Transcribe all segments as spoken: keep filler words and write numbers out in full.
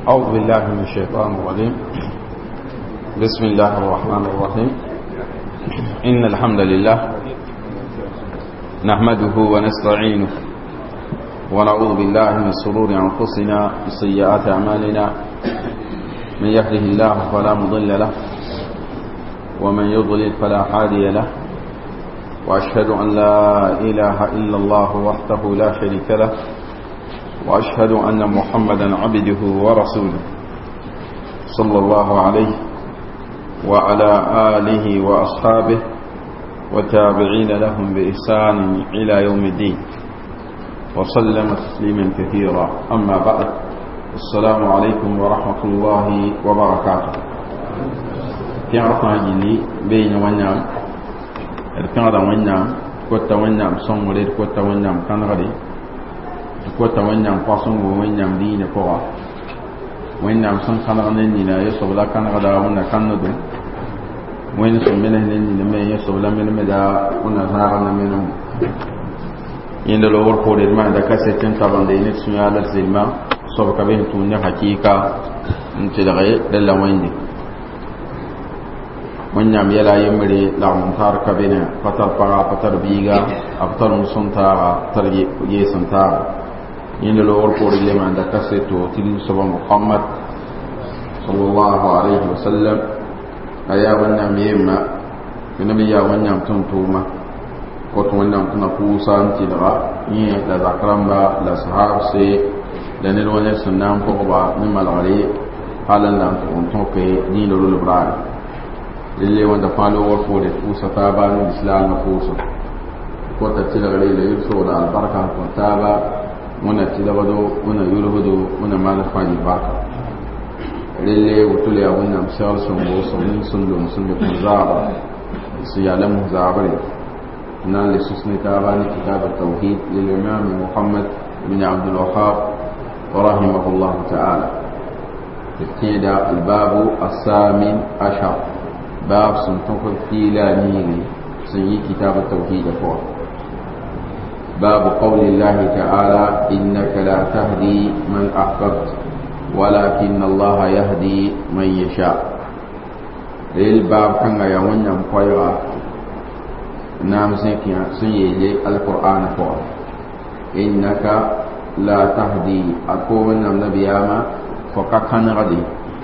أعوذ بالله من الشيطان الرجيم. بسم الله الرحمن الرحيم. إن الحمد لله نحمده ونستعينه ونعوذ بالله من شرور أنفسنا وسيئات أعمالنا. من يهده الله فلا مضل له ومن يضلل فلا هادي له. وأشهد أن لا إله إلا الله وحده لا شريك له وأشهد أن محمدا عبده ورسوله صلى الله عليه وعلى آله وأصحابه وتابعين لهم بإحسان إلى يوم الدين وسلم تسليما كثيرا. أما بعد، السلام عليكم ورحمة الله وبركاته. تعرفنا جلي بين ونعم الكندا ونعم كوتا ونعم صنولي كوتا ونعم كنغري كوتا ونعم فاصنغ ونعم دين فوا ونعم صن كنغنينا يسولا كنغدا ونا كندو وين سمينا نينا ما يسولا من مدا ونا زارنا منهم يندلو ورفوري ما دا كاسيتين طبعا دينيت سميالا زلما سوف كبين توني حقيقة انتلغي دلا ويندي ونعم يلا يمري لعنتار كبينة فتر بغا فتر بيغا أفتر مسنتارا ترجي يسنتارا يندلو ورفوري لما دا كاسيتو تلين سبا محمد صلى الله عليه وسلم أيا ونعم يما النبي يا ونعم تنتوما كوت ونعم تنفوسا انتلغا يه لا ذكرمبا لا صحاب سي لأن الوالد سنام فوقبا نما الغري حالا لم تكن توقي دين الولبران للي وانت فالو ورفولي فوسا تابا الإسلام فوسا كوتا تلغري ليرسو على البركة كنتابا ونا تلغدو ونا يلغدو ونا مال فاني البركة للي وطولي أولنا مسيال سنبو سنين سندو سندو كنزابا سيالمه زابري نال لسسني تاباني كتاب التوحيد للإمام محمد بن عبد الوهاب ورحمه الله تعالى. ابتدى الباب الثامن عشر باب سنتوك في لا نيري سني كتاب التوحيد فوق. باب قول الله تعالى إنك لا تهدي من أحببت ولكن الله يهدي من يشاء. الباب كان يوم ينقيا نام سنكيا سنيلي القرآن فوق. إنك لا تهدي أكون النبي أما فكان غدي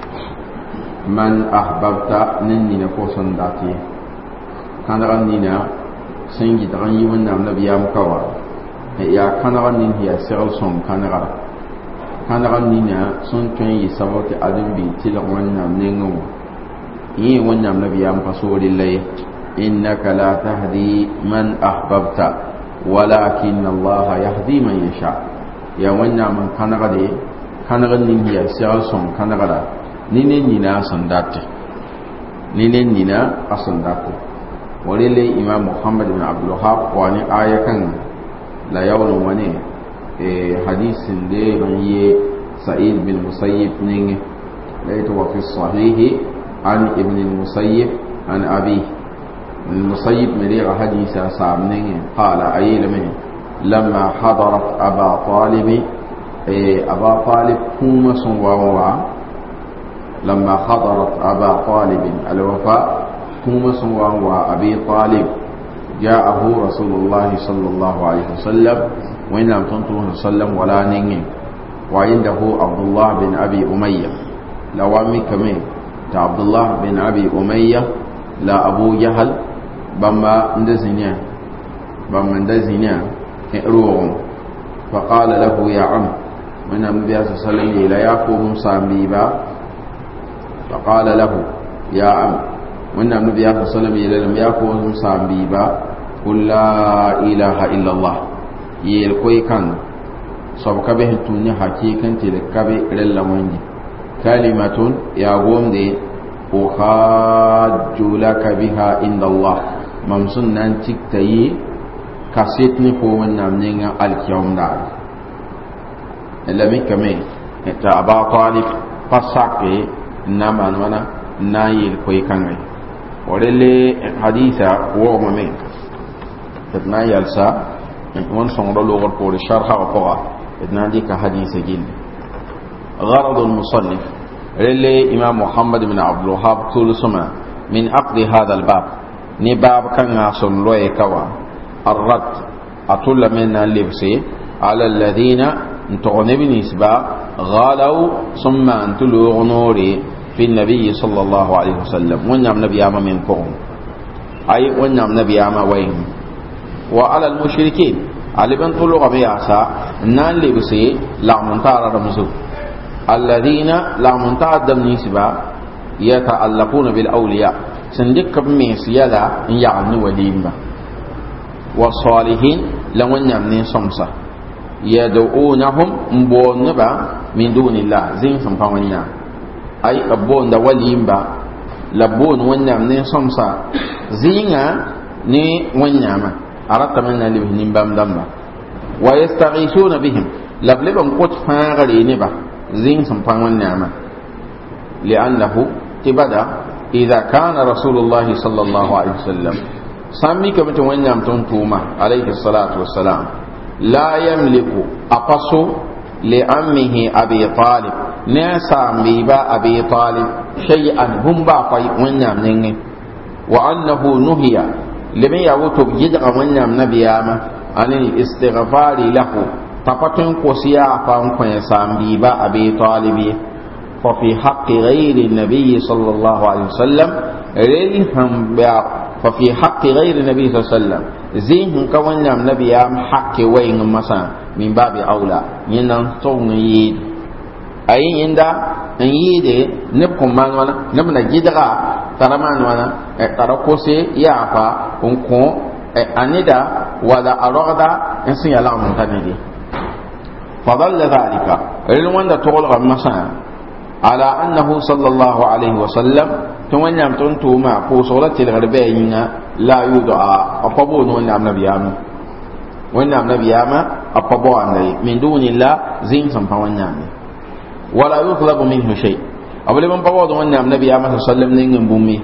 من أحببت نني نفوسن داتي كان غنينا سنجد غني من النبي أما كوا يا كان غنين هي سيرل سون كان غدا كان غنينا سون كان يسوت أدم بي تلغون نمنعو يه ون النبي أما رسول الله إنك لا تهدي من أحببت ولكن الله يهدي من يشاء. يا ونا من كنغدي كنغنين هي سيالسون كنغدا نينين نينا سندات نينين نينا أسندات. ولله إمام محمد بن عبد الوهاب واني آية كان لا يول واني حديث دي بني سعيد بن المسيب نين ليتوا في الصحيح عن ابن المسيب عن أبيه المسيب مريغ حديث صعب نين قال أي لمن لما حضرت أبا طالب أبا طالب كوم سنوا لما حضرت أبا طالب الوفاء كوم سنوا أبي طالب جاءه رسول الله صلى الله عليه وسلم وإن لم تنته وسلم ولا نين وعنده عبد الله بن أبي أمية لوامي كمين عبد الله بن أبي أمية لا أبو جهل بما ندزنيا بما ندزنيا روهم فقال له يا عم من النبي صلى الله عليه وسلم لا يقوم صامبيبا فقال له يا عم من النبي صلى الله عليه وسلم لم يقوم صامبيبا قل لا إله إلا الله يلقي كان سبك به توني حقيقة تلكبي للموندي كلمة يقوم دي أخاج لك بها عند الله ممسن ننتك تي كاسيتني فو من نامنينا الكيوم دار لمي كمي تا أبا طالب فساقي ناما نوانا نايل كوي كانغي ولله حديثة وغممي تتنا يلسا وان صنع لغر قول الشرح وقوة اتنا ديك حديثة جيل غرض المصنف رلي إمام محمد بن عبد الوهاب طول سما من عقد هذا الباب نباب كان عصن لوي كوا الرد أطول من اللبسي على الذين انتغنب نسبة غالوا ثم انتلوا نوري في النبي صلى الله عليه وسلم ونعم نبي آما منكم أي ونعم نبي آما وين وعلى المشركين على بن طلوا بياسا نان لبسي لا منتار رمزو الذين لا منتار دم نسبة يتعلقون بالأولياء سندك بميس يلا يعني وليما والصالحين لو نعم نصمصة يدعونهم مبونبا من دون الله زين سنفاونا أي أبون دا وليمبا لبون ونعم نصمصة زينا ني ونعم أردت من نلبه نبام دمبا ويستغيثون بهم لبلبن قد فاغري نبا زين سنفاونا لأنه تبدا إذا كان رسول الله صلى الله عليه وسلم سامي كما ونعم تنتوما عليه الصلاة والسلام لا يملك أقصو لأمه أبي طالب ناسا بيبا أبي طالب شيئا هم باقي ونعم ننجي وأنه نهي لمن يوتب جدغ ونعم نبياما عن الاستغفار له تقتن قسيا فانقن سام بيبا أبي طالب ففي حق غير النبي صلى الله عليه وسلم ريهم ففي حق غير النبي صلى الله عليه وسلم زين كون نام نبي ام حق وين مسا من باب اولى ينن تون يد اي يندا ان يد نبكم مان ولا نبنا جدغا ترمان ولا تركوسي يافا كونكو انيدا ولا ارغدا ان سي الله من تندي فضل ذلك الوان تقول مسا على أنه صلى الله عليه وسلم تمنيم تنتوما فوصولة الغربيين لا يدعى أقبون ونعم نبياما ونعم نبياما أقبون من دون الله زين سنفا ونعم ولا يطلب منه شيء أولا من قبض ونعم نبياما صلى الله عليه وسلم نعم بمي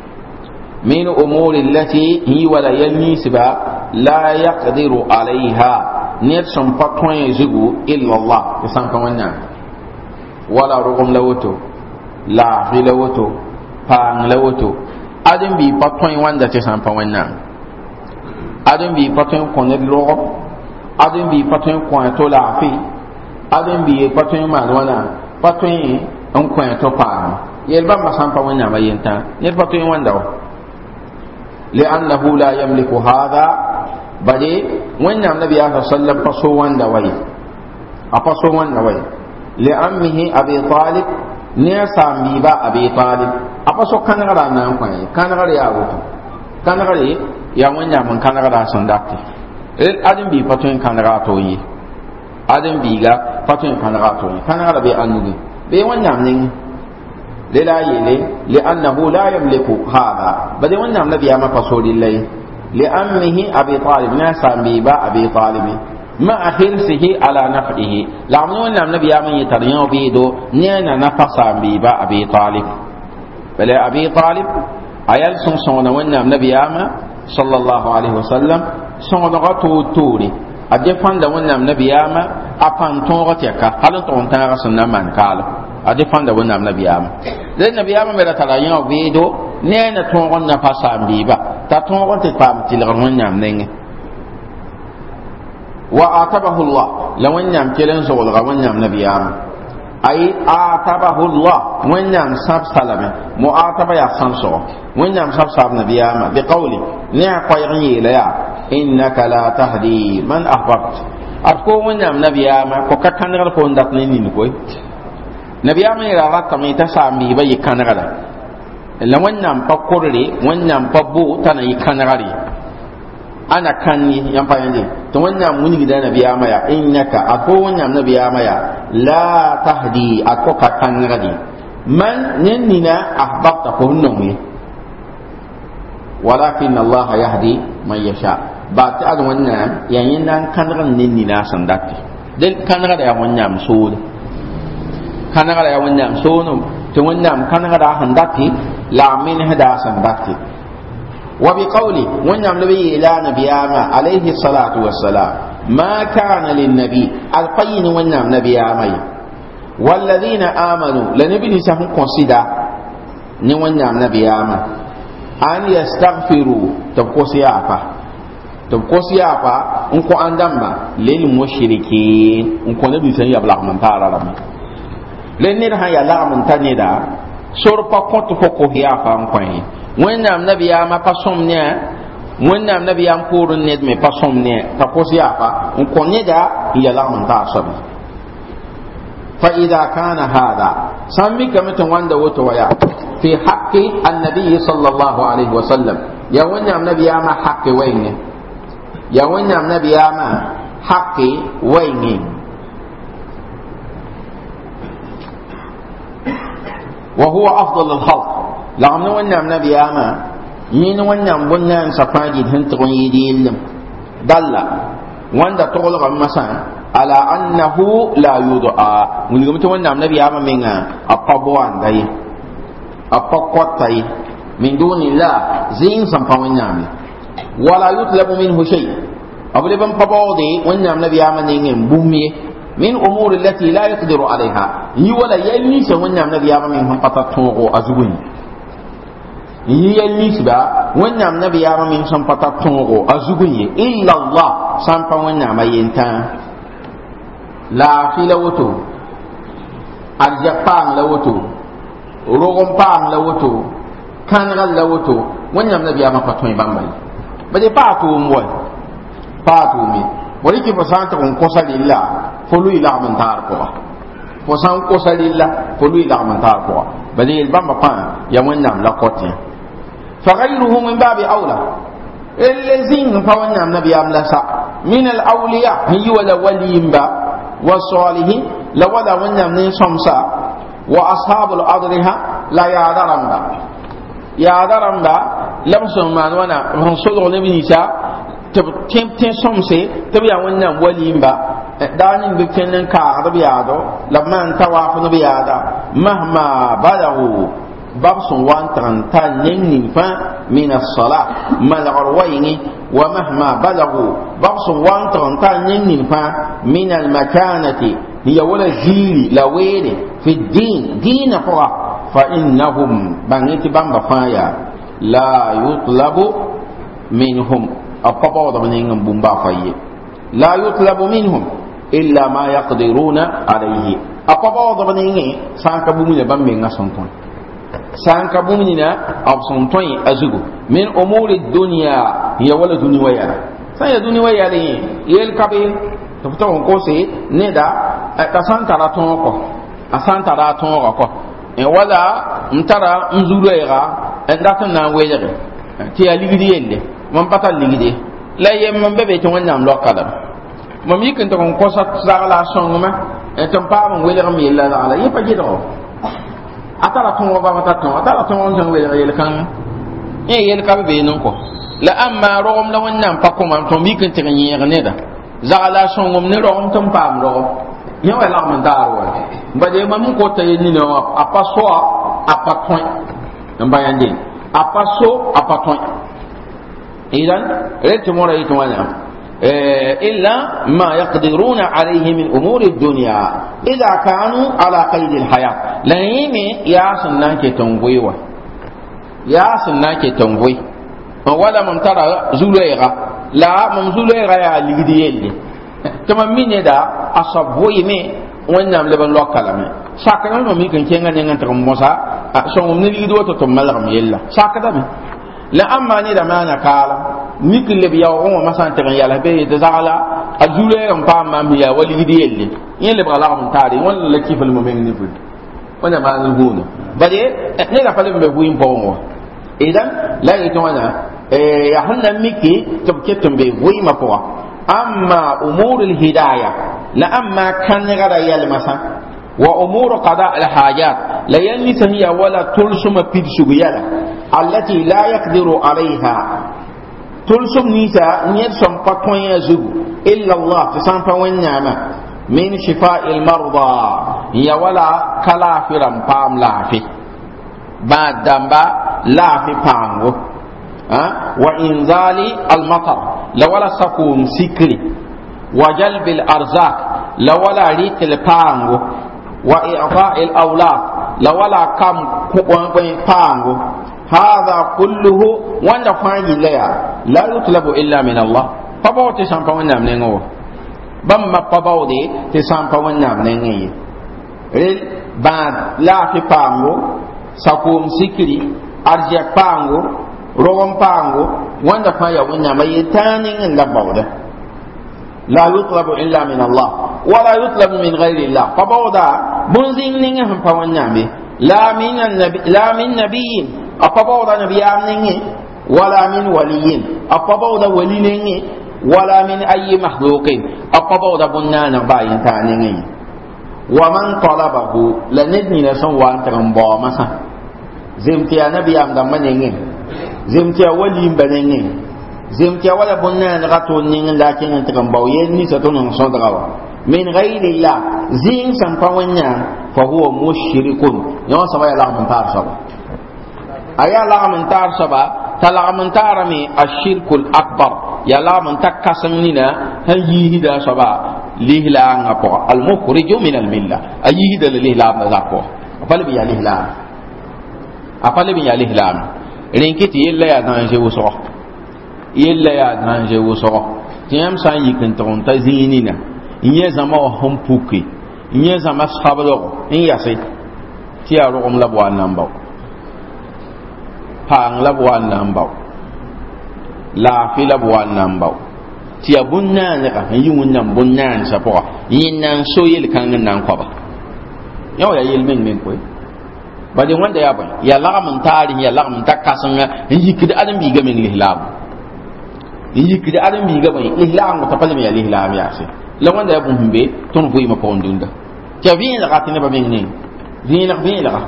من أمور التي هي ولا ينسبا لا يقدر عليها نفسا فتوين يزغو إلا الله سنفا ونعم wala rugum lawoto la fi lawoto pang lawoto adin bi patwen wanda te sampa wannan adin bi patwen ko ne logo adin bi patwen ko to la fi adin bi patwen man wana patwen an ko to pa yel ba ma sampa wannan bayenta ne patwen wanda li'annahu la yamliku hadha bade wannan nabi sallallahu alaihi wasallam paso wanda wai apaso wanda wai لأمه أبي طالب نيسا ميبا أبي طالب أقصو كان غدا نانكوين كان غدا يا أبو كان غدا يا من يا من كان غدا سنداتي أدم بي فتوين كان غدا توي أدم بيغا فتوين كان غدا توي كان غدا بي أنوغي بي ون يام نين للا يلي لأنه لا يملك هذا بدي ون يام نبي أما فصول الله لأمه أبي طالب نيسا ميبا أبي طالب ما أحرصه على نفعه لعنو أن النبي من يتريان بيدو نينا نفسا بيبا أبي طالب بل أبي طالب أيال سنسون وأن النبي صلى الله عليه وسلم سنغطو توري أدفن دا وأن النبي أفن تنغطيك هل تنغطيك سنة من قال أدفن دا وأن النبي لأن النبي من يتريان بيدو نينا تنغط نفسا بيبا تتنغطي فامتي لغنون النبي وآتبه الله لو أنهم كلن زول غوانهم نبيام أي آتبه الله وأنهم سب سلمه مؤاتبة يحسن سو وأنهم سب سب نبيام بقوله نعم قيغي ليا إنك لا تهدي من أحببت أتكو وأنهم نبيام كوكا كان غلقون دقنين نكوي نبيام إلى رات ميتا سامي بي كان غلا لو أنهم فقرلي وأنهم فبو تنا يكان غلي ana kanni yan fayande to wannan mun gida nabiyama ya innaka ako wannan nabiyama ya la tahdi ako ka kan gadi man nina ahbabta ko hunnu walakin Allah yahdi man yasha ba ta ga wannan yayin nan kan ran nina sandati den kan ga ya wannan so kan ga ya wannan so no to wannan kan ga handati la min hada sandati وبقوله ونعم نبي إلى نبياما عليه الصلاة والسلام ما كان للنبي القين ونعم نبيامي والذين آمنوا لنبي سهم consider ni wannam nabiyama an yastaghfiru tabko siyafa tabko siyafa in ko andamba lil mushrikin in ko nabi sai ya blaq man tara ram len ne ha ya la man tanida sor pa kontu ko ko hiyafa an ko yi wannam nabiyama pa somne wannam nabiyam purun ne me pa somne tabko siyafa in ko ne da ya la man tara sabi fa idha kana hada sammi kamatan wanda wato waya في حق النبي صلى الله عليه وسلم يا وين النبي ما حق وين يا وين النبي ما حق وين وهو أفضل الخلق لأن وين النبي ما ين وين بنيان سفاجد هنتقون يديل دل وين تقول مثلا على أنه لا يدعى ولكن وين النبي ما من أقبوان ده أفقطي من دون الله زين سمفاوين نامي ولا يطلب منه شيء أبو لبن فبوضي ونعم نبي آمنين بومي من أمور التي لا يقدر عليها يولا يلنيس ونعم نبي آمنين هم قطتوغو أزغني يلنيس با ونعم نبي آمنين هم قطتوغو أزغني إلا الله سمفا ونعم ينتان لا في لوتو الجبان لوتو rogom paam la woto kangal la woto wonyam nabi ama patoy bambay bade paatu moy paatu mi wori ki posanta on kosa lilla fo lui la man tar ko fo san kosa lilla fo lui la man tar ko bade el bamba pa ya wonyam la kotin fa ghayruhu min babi aula الذين فونا النبي أملا سا من الأولياء هي ولا وليم با والصالحين لولا ونا من شمسا وأصحاب الأضرحة لا يعذرن با يعذرن با لم سمعنا وانا رسول الله نيسا تب تم تم شمسه تبي ونا وليم با دانين بكنن كعب بيادو لما أنت وافن بيادا مهما بلغوا بابس وانترن تنين فا من الصلاة ملغروين ومهما بلغوا بابس وانترن تنين فا من المكانة هي ولا جيل لوين في الدين دين فرا فإنهم بنيت بامبا فايا لا يطلب منهم أقبض منهم بمبا فايا لا يطلب منهم إلا ما يقدرون عليه أقبض منهم سانك بومي بامبا سنتون سانك بومينا أبسنتون أزغو من أمور الدنيا هي ولا دنيا ويا سان دنيا ويا لي يلكبي تفتح كوسي ندا أتسانتا راتونكو أسانتا راتونكو ولا مترا مزوريغا أنداتنا ويجري تي أليغدي يلي من بطل ليغدي لا يمن بيبي تون نام لوكادم مم يمكن تكون كوسا زغلا سونغما تمبام ويلغم يلا على يفجيرو atara ton wa ba ta ton atara ton on jang we yel kan e yel ka be non ko la amma rom la wannan pa ko man ton mi kan tin yer ne da za la son ngom ne rom ton pam ro yo la man dar wa ba de mam ko tay ni no apa so apa ton namba yande apa so apa ton idan rete mo ra ito wana إلا ما يقدرون عليه من أمور الدنيا إذا كانوا على قيد الحياة لا يمي ياسن ناكي تنويوة ياسن ناكي تنوي ولا من ترى زوليغا لا من زوليغا يا لغديين كما من يدا أصبوي مي ونعم لبن لوكالامي ساكنا نمي كن كينا نينا ترموسا سوم نلغدوة تتمالغم يلا ساكنا مي la amma ni da mana kala mikle biya o ma san tan yala be de zala azule on pa ma biya wali gidi yelle yelle ba la mun tari wala la kifal mo men ni fu wala ma ngal hono bade ne ga fale be bu impo mo idan la yito wana e ya hanna miki tabketum be bu ima po amma umurul hidayah la amma kan ga da yalla masa wa umuru qada al hajat la yanni sahiya wala tulsuma pidsu yala التي لا يقدر عليها تلسم نيسا نيرسم قطوين يزوج إلا الله تسانفا والنعمة من شفاء المرضى هي ولا كلافرا بام لافي بعد دنبا لافي بامو أه؟ وإنزال المطر لولا سكون سكري وجلب الأرزاق لولا ريت البامو wa i'ta'il awlad la wala kam ko pango hadha kulluhu wanda fangi la la yutlabu illa min Allah pa ba te sampa wannam ne ngo bam ma pa ba de te sampa wannam ne ngi rel ba la fi pango sakum sikri arja pango rogon pango wanda fa ya wannam ay tanin la bawda la yutlabu illa min Allah wala yutlabu min ghayri Allah pa bawda bunzing ninga han pa wannam la min nabi la min nabiyyin apabawda nabiyam ningi wala min waliyin apabawda wali ningi wala min ayyi makhluqin apabawda bunna bayin ta ningi wa man talabahu la nidni na son wa antan bo masa zimtiya nabiyam da maningi zimtiya wali baningi zimtiya wala bunna gato ningi lakin antan bo yen ni satun son dawa min ghayri Allah zin san pawanya fa huwa mushrikun yo sabaya la mun tar sabo aya la man tar saba tala man tarami ashirkul akbar ya la man takasang nina hayi hida saba lihla ngapo al mukhriju min al milla ayi hida lihla ngapo apale bi ya lihla apale bi ya lihla rinkiti yella ya dan je wuso yella ya dan je wuso tiyam san yikin ton ta zinina inye zama hum puki inye zama sabalo in yase tiya ro om la bo anamba pang la bwan nambao la fi la bwan nambao ti abunna ne ka yun nan bunna sa po yin nan so yel kan nan ko ba yaw ya yel men men ko ba de wanda ya ba ya la mun tari ya la mun takasanga yikida adam bi ga men lihlam yikida adam bi ga ban lihlam ta pale me ya lihlam ya se la wanda ya bun humbe ton fu ma pondunda ti bi la ka tin ba men ni ni la bi la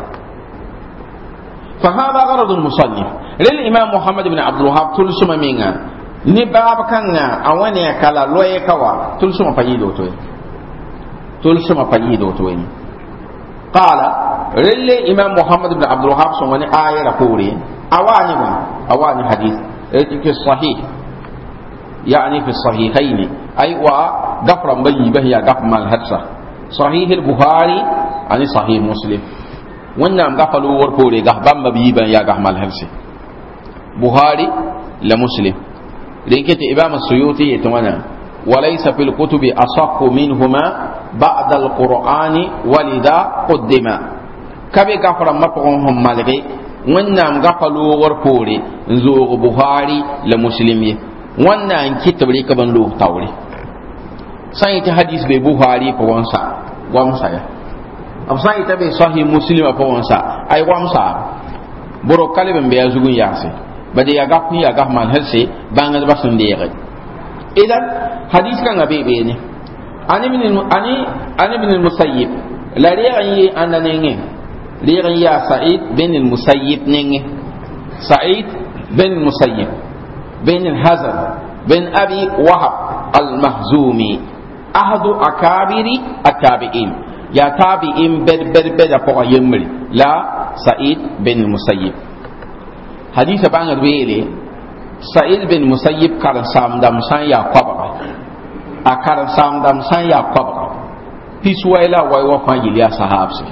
فهذا غرض المصنف للإمام محمد بن عبد الوهاب تلسم مينا نباب كنا أواني كلا لوي كوا تلسم فايدو توي تلسم فايدو توي قال للإمام محمد بن عبد الوهاب سمعني آية رفوري أواني ما أواني حديث في الصحيح يعني في الصحيحين أي وغفر بي بهي غفر مال هدسة صحيح البخاري يعني صحيح مسلم wannan ga falu war pore ga bamba bi ban ya ga mal harsi buhari la muslim rinkete imam suyuti yatamana walaysa fil kutubi asaqu minhuma ba'da al qur'ani walida qaddima kabe ga fara mapon hum malge wannan ga falu war pore nzo buhari la muslim ye wannan kitabri ka ban lo tawri sai ta hadis be buhari ko wansa wansa ya absa ita be sahih muslim pa wonsa ay wamsa boro kale ben be azugun yase bade ya gap ya gap man helse bangal basun de yare idan hadis kan abe be ne ani min ani ani bin al-musayyib la ri'i ananenge ri'i ya sa'id bin al-musayyib nenge sa'id bin al-musayyib bin al-hazan bin abi wahab al-mahzumi ahadu akabiri at-tabi'in ya tabi'in bed bed bed apo yemri la sa'id bin musayyib hadith bangar wele sa'id bin musayyib kar samdam san ya kwaba akar samdam san ya kwaba piswaila wai wa fa yiliya sahabsi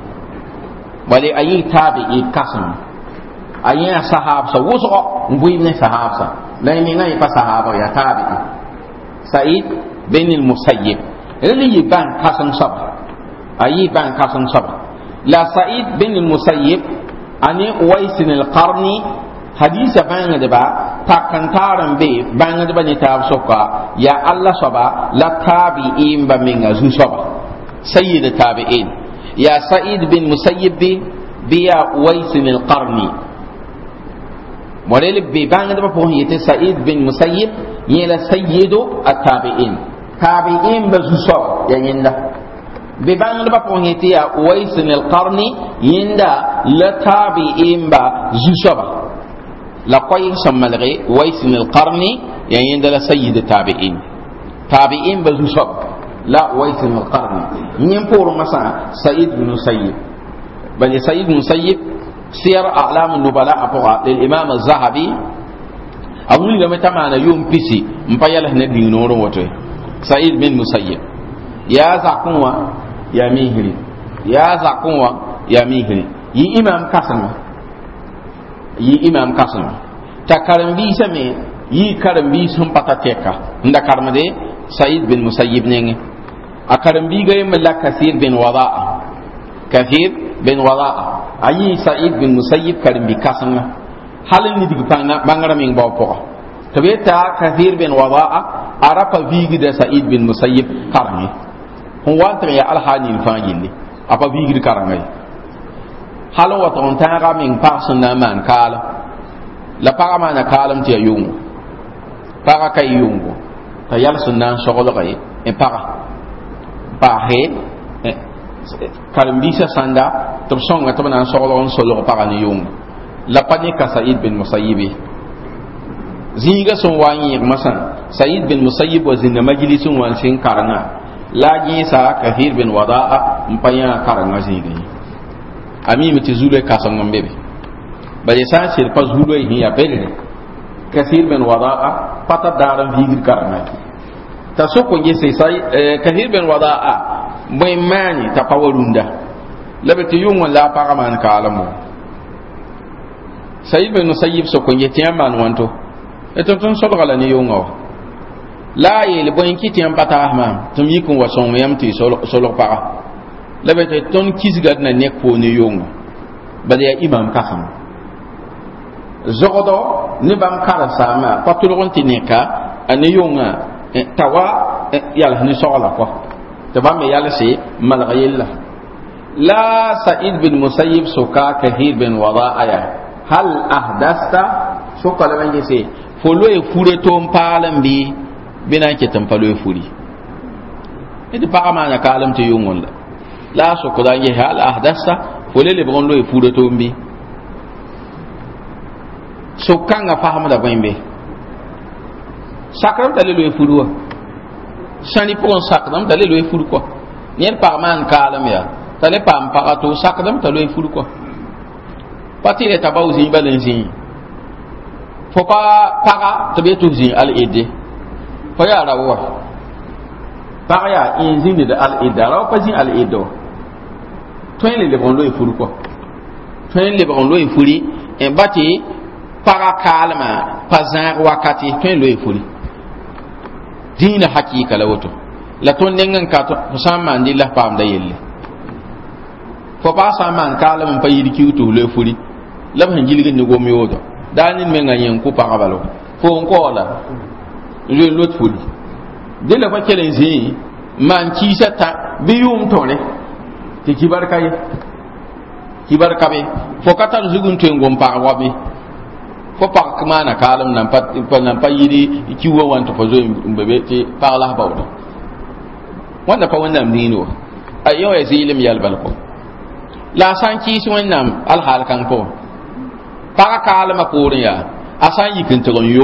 wale ayi tabi'i kasam ayi sahabsa wuso ngui ne sahabsa la mi ngai pa sahaba ya tabi'i sa'id bin musayyib eli ban kasam sab ayi ban kasan saba la sa'id bin al-musayyib ani uwais al-qarni hadisa banga de ba takantaran be banga de bani tab soka ya allah saba la tabi'in ba min azu saba sayyid tabi'in ya sa'id bin musayyib bi ya uwais al-qarni model be banga de ba po yete sa'id bin musayyib yela sayyidu at-tabi'in tabi'in ba zu saba ya yinda bebang ba po hiti ya Uwais al-Qarni yinda la tabi'in ba zusaba la qoy samalghi Uwais al-Qarni ya yinda la sayyid tabi'in tabi'in ba zusaba la Uwais al-Qarni yin pour masa Sa'id bin Musayyib bal Sa'id bin Musayyib siyar a'lam an-nubala apoa lil imam az-Zahabi awuli ga metamana yum pisi mpayala na dinoro woto Sa'id bin Musayyib ya zakunwa ya mihiri ya zakun wa ya mihri yi imam kasama yi imam kasama ta karambi same yi karambi sun patateka nda karmade Sa'id bin Musayyib nenge a karambi ga yimla Kathir bin Wada'a Kathir bin Wada'a ayi Sa'id bin Musayyib karambi kasama halin ni dig panga bangara min baw po to beta Kathir bin Wada'a arafa vigi da Sa'id bin Musayyib karami hon wantre ya alhani fangilli apa vigi karamai halon wa ton tanga min parson na man kala la para mana kalam ti yungu para kay yungu ta yal sunna sogolo kay e para pa he karambi sa sanda to songa to na sogolo on solo para ni yungu la pani ka Sa'id bin Musayyib zinga son wani masan Sa'id bin Musayyib wa zinna majlisun wan sin karanga laji sa Kathir bin Wada'a mpanya karanga zinga ami mi tizule kasan ngambebe bale sa sir pas hulo hi ya pele Kathir bin Wada'a pata daram higir karanga ta soko ngi sai sai Kathir bin Wada'a moy mani ta pawarunda labati yunwa la paraman kalamo Sa'id bin Musayyib soko ngi tiaman wanto eto ton so gala ni yunga la yele boy kiti am pata ahma tum yikun wa son yam ti solo solo para labati ton kisgad na nek po ni yunga bale ya imam kafam zogodo ni bam kara sama patulon tineka ani yunga tawa yalla ni sola ko to bam yalla si malghayilla la Sa'id bin Musayyib soka Kathir bin Wada'a ya hal ahdasta soka la bangi se folo e fure to mpalam bi bina ke tampalo e furi edi para mana kalam te yungol la soko da ngi hal ahdasta folo le bon lo e fure to mbi soka nga faham da bambe sakram tale lo e furuwa sani pon sakram tale lo e furu ko nyen par man kalam ya tale pam parato sakram tale lo e furu ko patire tabawzi balenzi fo pa para to be to zin al ede fo ya rawa para ya inzini da al ede rawa pa zin al edo to le le bon lo e furu ko to le bon lo e furi en bati para kalma pazar wakati to lo e furi dina hakika la woto la ton nengan ka to sama ndilla pam da yelle fo pa sama kalma pa yidi ki to lo e furi lam han jilgin ni gomi wodo danin men ganyen ku pa kabalo fo ko la le lot fuli de la fa kelen zi man ki sata bi yum tole ti kibar kay kibar kabe fo katal zugun to ngom pa wabi fo pa kmana kalam nan pat nan pa yidi ki wo wan to fo zo mbebe ti par la bawdo wanda pa wannan dino ayo e zilim yal balko la san ki si wannan al hal kan ko para kalma purin ya asan yikin to yo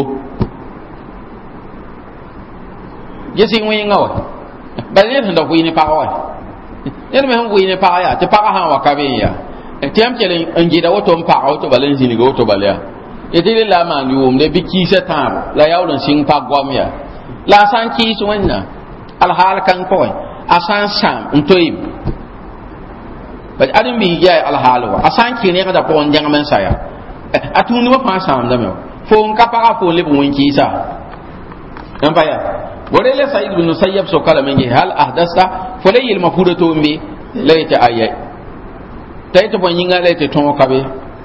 yesi wi ngawa bale tan da wi ni para wa yen me wi ni para ya te para ha wa kabe ya e tem kele ngida woto mpa auto balen zini go to bale ya e dile la man yum de biki se tam la yawlon sing pa gwam ya la san ki su wanna al hal kan ko asan sam ntoyib ba adam bi ya al hal wa asan ki ne kada ko njang men saya atuni wa pa sam da me fo nka para fo le bu winki sa nan pa ya wore le Sa'id bin Musayyib so kala mengi hal ahdasa fo le yil mafuda to mbi layta ayay tayto bo nyinga layta to kabe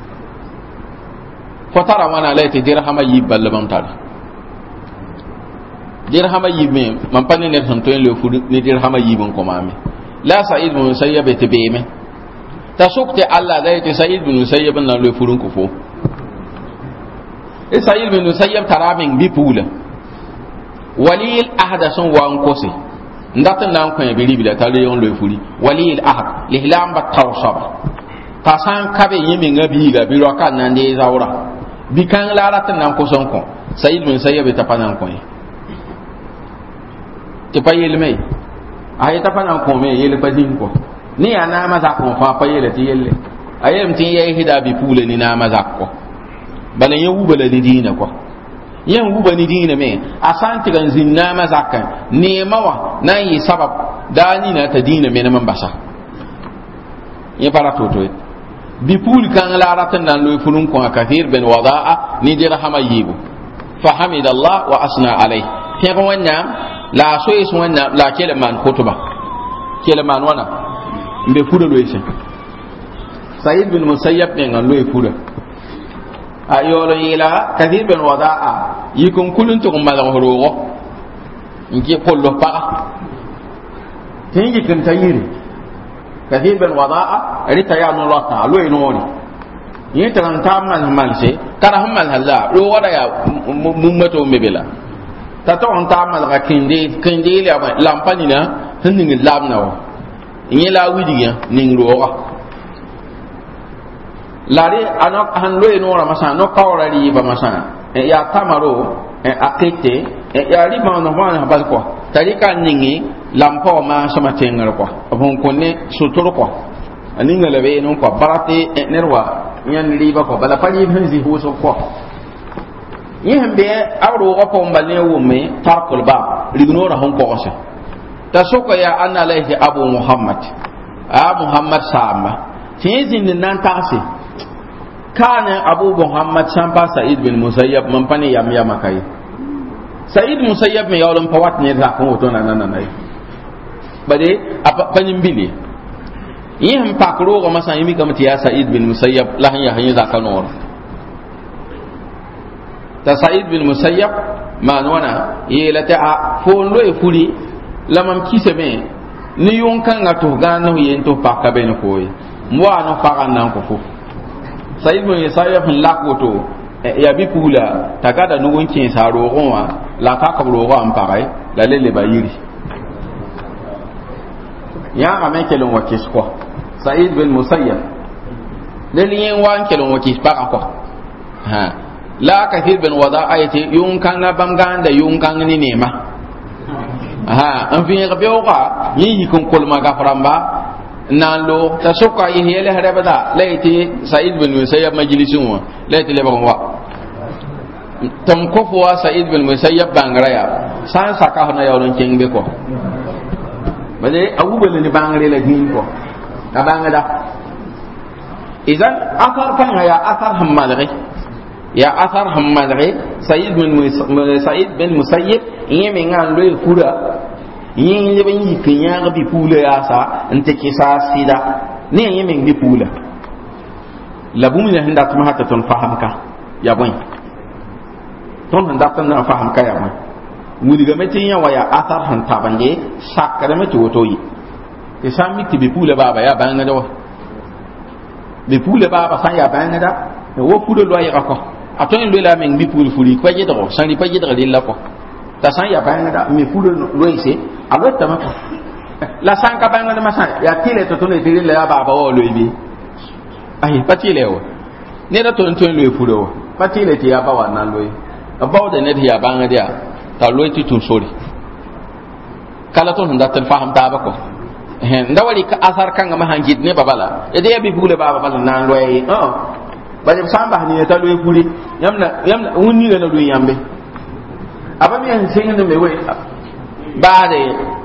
fo tara wana layta dirhama yibal bam tar dirhama yibme man panne ne tan to le fudu ni dirhama yibon ko mami la Sa'id bin Musayyib te be me ta sukte Allah layta Sa'id bin Musayyib na le fudun ko fo e Sa'id bin Musayyib taramin bi pula walil ahdasun wa ankosi ndatan nan ko be libila tare yon le furi walil ahad lihlam ba tawsaba tasan kabe yimi ngabi ga biro kan nan de zawra bikan laratan nan ko son ko Sa'id bin Musayyib ta panan ko te payel me ay ta panan ko me yele padin ko ni ana maza ko fa payele ti yelle ayem tin yayi hida bi pula ni na maza ko balen yu bala ni dina ko yen wuba ni dina me asanti gan zinna mazakan ne mawa nan yi sabab dani na ta dina me na man basa yi para toto bi pul kan la ratan nan lo fulun ko kathir ben wadaa ni dirhama yibu fa hamidallah wa asna alayhi ke ko wanya la so is wanya la kele man kotuba kele man wana mbe fuda lo yese Sa'id bin Musayyab ne ngan lo fuda ayolo yila kathir ben wadaa yikun kulun to ma la horogo inki kollo pa tingi kan tayiri kathir ben wadaa rita ya no lota lo inori yi tan tamman malse kara hammal halla ro wada ya mummato mebela ta to on tammal ga kindi kindi le ba lampani na hinni lamna wo yi la widiya ning ro lari anok han lo inora masa no kawra ri ba masa ya tamaro akete ya ri ba no ma ba ko tarika ningi lampo ma sama tengar ko abon konne suturu ko aninga lebe non ko barate nerwa nyan riba ko bala pari hinzi huso ko yembe awro ko ko mbane wume tarkul ba rignora hon ko ose ta soko ya anna laihi abu muhammad a muhammad sama tinzin nan tasi kana abu muhammad sampa sa'id bin musayyab man pani yam yama kai sa'id musayyab me yawlan pawat ne za ko to nan nan ai bade apanyin bili yihim pakro ko masa yimi kam tiya sa'id bin musayyab la hanya hanya za kanor ta sa'id bin musayyab manwana yelata a fondo e furi lamam kiseme ni yonkan ngato gano yento pakka ben koy mwa no fagan nan ko fu sa'id bin musayyab lakoto ya bi pula takada nugun kin saro gonwa la ka kabro go am paray la lele bayiri ya ga me kelon wakis ko sa'id bin musayyab lele yen wan kelon wakis pa ko ha la kathir bin wada ayati yun kan na bamganda yun kan ni nema ha an fi ga bewqa yi kun kulma gaframba nalo ta soka yi hele harabada laiti sa'id bin musayyab majlisun wa laiti le bagwa tam ko fo sa'id bin musayyab bangraya san saka na yawon kengbe ko bale abu bale ni bangre la hin ko ka bangada idan athar kan ya athar hammadri ya athar hammadri sa'id bin sa'id bin musayyab yemi ngan lo fura yin le ban yi kinya ga bi pula ya sa ante kisa sida ne yin min bi pula labum ne handa tuma hatta ton faham ka ya boy ton handa tan na faham ka ya boy mudi ga metin ya waya athar han tabande sakare meti wotoyi e sami ti bi pula baba ya banga da bi pula baba san ya banga da wo pula lo ya ko aton lo la min bi pula furi ko je do san ni pa je do lilla ko ta san ya banga da mi pula lo ise alo tamako la san ka banga da masa ya tile to tole tile la baba wo lo ibi ai patile o ne da ton ton lo furo patile ti ya ba wa nan lo about the net ya banga dia ta lo ti tun sori kala ton da tan faham ta ba ko hen ndawali ka asar kan ma hanjid ne babala e de bi bule baba bala nan lo yi oh ba de samba ni ta lo furi yamna yamna wonni na lo yambe aba mi en singa ne mewe baade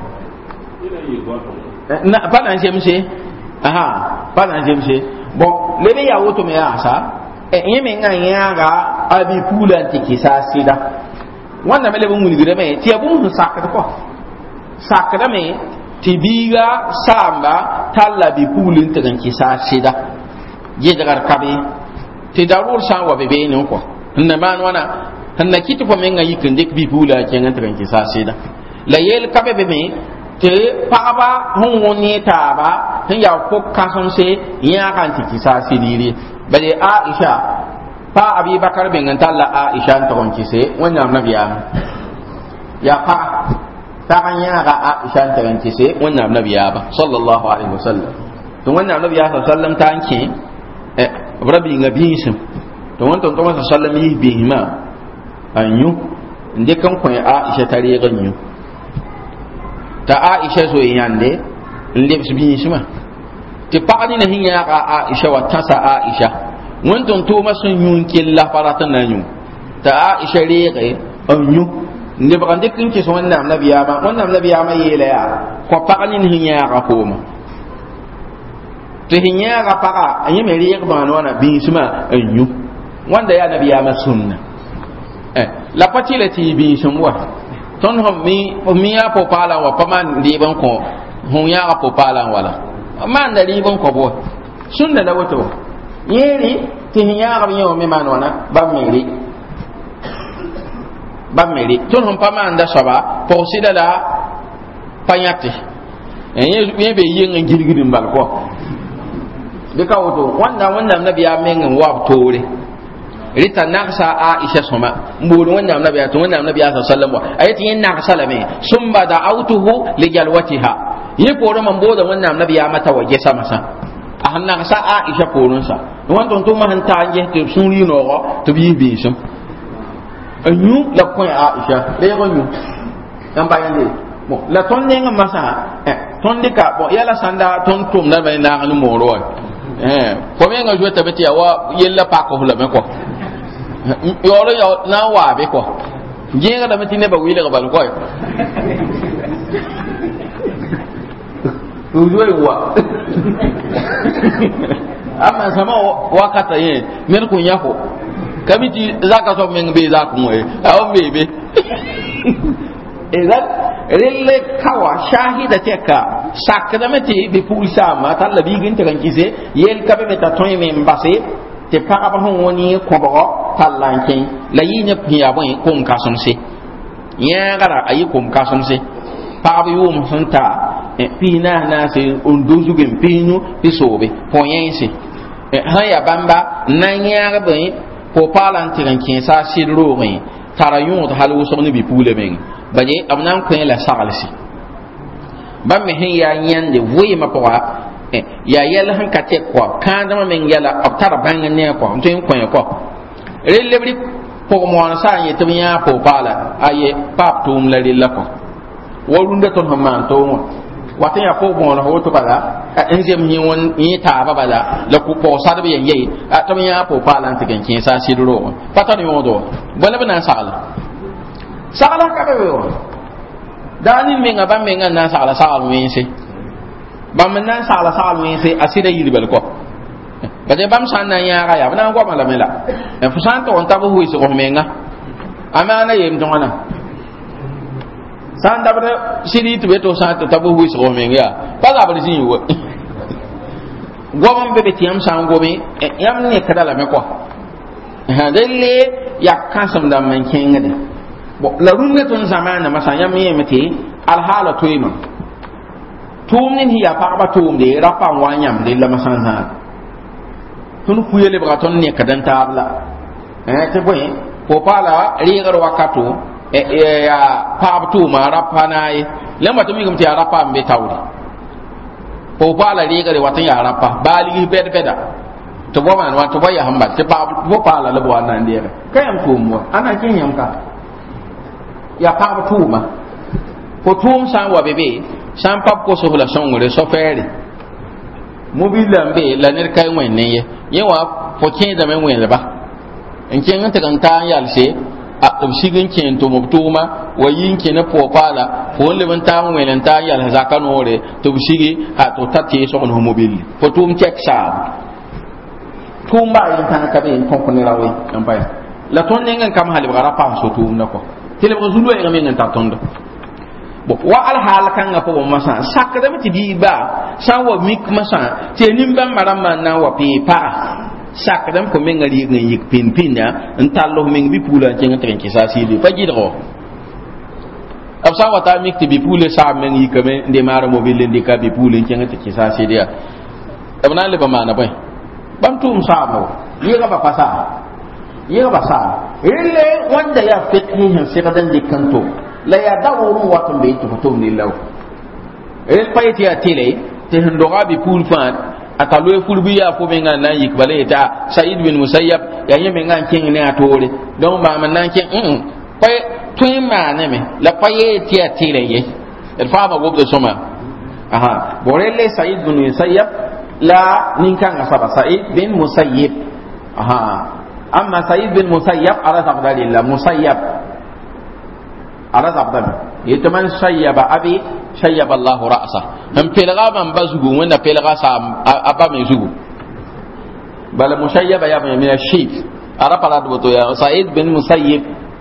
na pana jemse aha pana jemse bon lebe ya woto me asa e yeme nganya ga abi pula tikisa sida wanda mele bu muni dire me ti abu mun sakata ko sakata me tibiga samba talla bi pulin tan kisa sida je daga kabe ti darur san wa bebe ne ko hinna man wana hinna kitu ko men ngayi kende bi pula kenga tan kisa sida la yel kabe be me te paba hon woni taba tan ya ko kason se ya kan ti kisa sidiri bale aisha pa abi bakar ben ngan talla aisha to kon kise wonna nabiya ya pa ta kan ya ga aisha to kon kise wonna nabiya ba sallallahu alaihi wasallam to wonna nabiya sallallahu alaihi wasallam tanki eh rabbi ngabi sim to won to to sallallahu alaihi bihima anyu inde kan ko aisha tare ganyu ta aisha so yande inde bi sima ti pagani na hinya ga aisha wa tasa aisha won ton to masun yun killa faratan na yun ta aisha rege anyu inde ba kan kin ke so wannan nabiya ba wannan nabiya mai yela ya ko pagani na hinya ga ko ma to hinya ga para ayi me riya ba no na bi suma anyu wanda ya nabi ya masunna eh la patile ti bi sumwa ton hom mi mi ya po pala wa paman di ban ko hon ya po pala wala man da ri ban ko bo sunna da wato yeri ti hinya ga yo me man wana ba me ri ba me ri ton hom paman da soba po sida la panyati eh ye be yin ngirgidin bal ko be ka wato wanda wanda nabi ya men wa tore rita naqsa aisha soma mbulu wanda nabi ya to wanda nabi ya sallallahu alaihi wasallam ayati yin naqsa lame summa da'awtuhu li jalwatiha yi poro man boda wanda nabi ya mata waje sama sa a naqsa aisha porun sa wanda to man ta anje to sunri no to bi bi sum anyu la ko aisha le ko nyu dan bayande mo la ton ne ngam masa eh ton dika bo yala sanda ton tum na bay na ngani moro eh ko me nga jota beti wa yella pa ko la me ko yoro yo na wa be ko jinga da meti ne ba wile ga bal ko ujuwe wa amma sama wakata ye mer ko nyako kamiti zaka so men be za ku moye aw bebe idan rille kawa shahida teka sakadamati be pulsa ma talabi gin te kan kise yel kabe meta toy men basse te para ba hon woni ko bo talankin la yinya piya bon ko kasum se ya gara ayi ko kasum se pa bi wum sunta e pina na se unduzu gen pinu pisobe poyense e haya bamba nanya ba ko palan tiran kin sa sidro rin tarayun halu so ni bi pule men baje abnan ko la sagalsi bam me hin ya nyande voye ma pawa ya yalla han kate ko kandama men yalla abtara banga ne ko to en ko ko relebri ko mo na sa ye tinya po pala aye pap tum la lilla ko worunda ton hamman to mo wata ya ko mo na ho to bala en jem ni won ni ta ba bala la ku po sa de ye ye tinya po pala tigen kin sa sidro patani modo bala bana sala sala ka be wo dani me ngaba me ngana sala sala me se bam nan sala sala me se asida yiri bal ko bade bam san na ya ga ya bana ko mala mela e fusan to on tabu hui so ko me nga amana yem to ngana san da bada sidi to beto san to tabu hui so ko me nga pa ga bari sin yuwa gomam bebe tiam san gobe yam ne kada la me ko ha delle ya kasam da man kenga de la runne tun zamana masa yam yemete al hala toyma tumnin hiya pa ba tum de rapa wanyam de la masan ha tun kuyele ba ton ne kadan tabla eh te boy po pala rigar wakato e ya pa tu ma rapa nai lemba to mi gum ti rapa mbe tawri po pala rigar watan ya rapa bali bed beda to bo man wa to bo ya hamba te pa bo pala le bo nan de kayam tum ana kin yam ka ya pa tuma ko tum san wa bebe san pap ko so la son re so fere mobile mbe la ner kay wen ne ye yewa fo kin da men wen ba en kin ta kan ta yal se a to sigin kin to mobtuma wa yin kin po pala fo le ban ta wen ta yal za kan ore to sigi ha to tati so no mobile fo tum check sa tum ba yin tan ka be en kon ne rawe en bay la ton ne ngan kam hali bara pa so tum na ko tele ko zulu e ngamen ta tondo bo wa al hal kan ga po masa sakada miti bi ba sa wa mik masa te nim ban marama na wa pe pa sakada ko men ngari ngi yik pin pin ya ntallo men bi pula ci ngata ki sa si di faji do ab sa wa ta mik ti bi pule sa men yi kame de mara mobile ndi ka bi pule ci ngata ki sa si dia abna le ba mana bay bam tum sa mo yi ga ba pasa yi ga ba sa ile wanda ya fitni hin sai kadan dikanto la ya dawo wa tumbe to to ni law el payti atile te ndo gabi pul fan atalo e fulbi ya fo menga nan yik baleta Said bin Musayyab ya yeme ngan kin ne atore don ma man nan kin mm pay twin ma ne me la payti atile ye el fa ma gobdo soma aha borele Said bin Musayyab la nin kan asaba Said bin Musayyib aha amma Said bin Musayyab ala taqdalillah Musayyab ala zabdan yitaman sayyaba abi shayyab Allah ra'sa han pelga man bazugu wanda pelga sa aba me zugu bala mushayyaba ya min ash-shif ara pala do to ya Sa'id bin Musayyib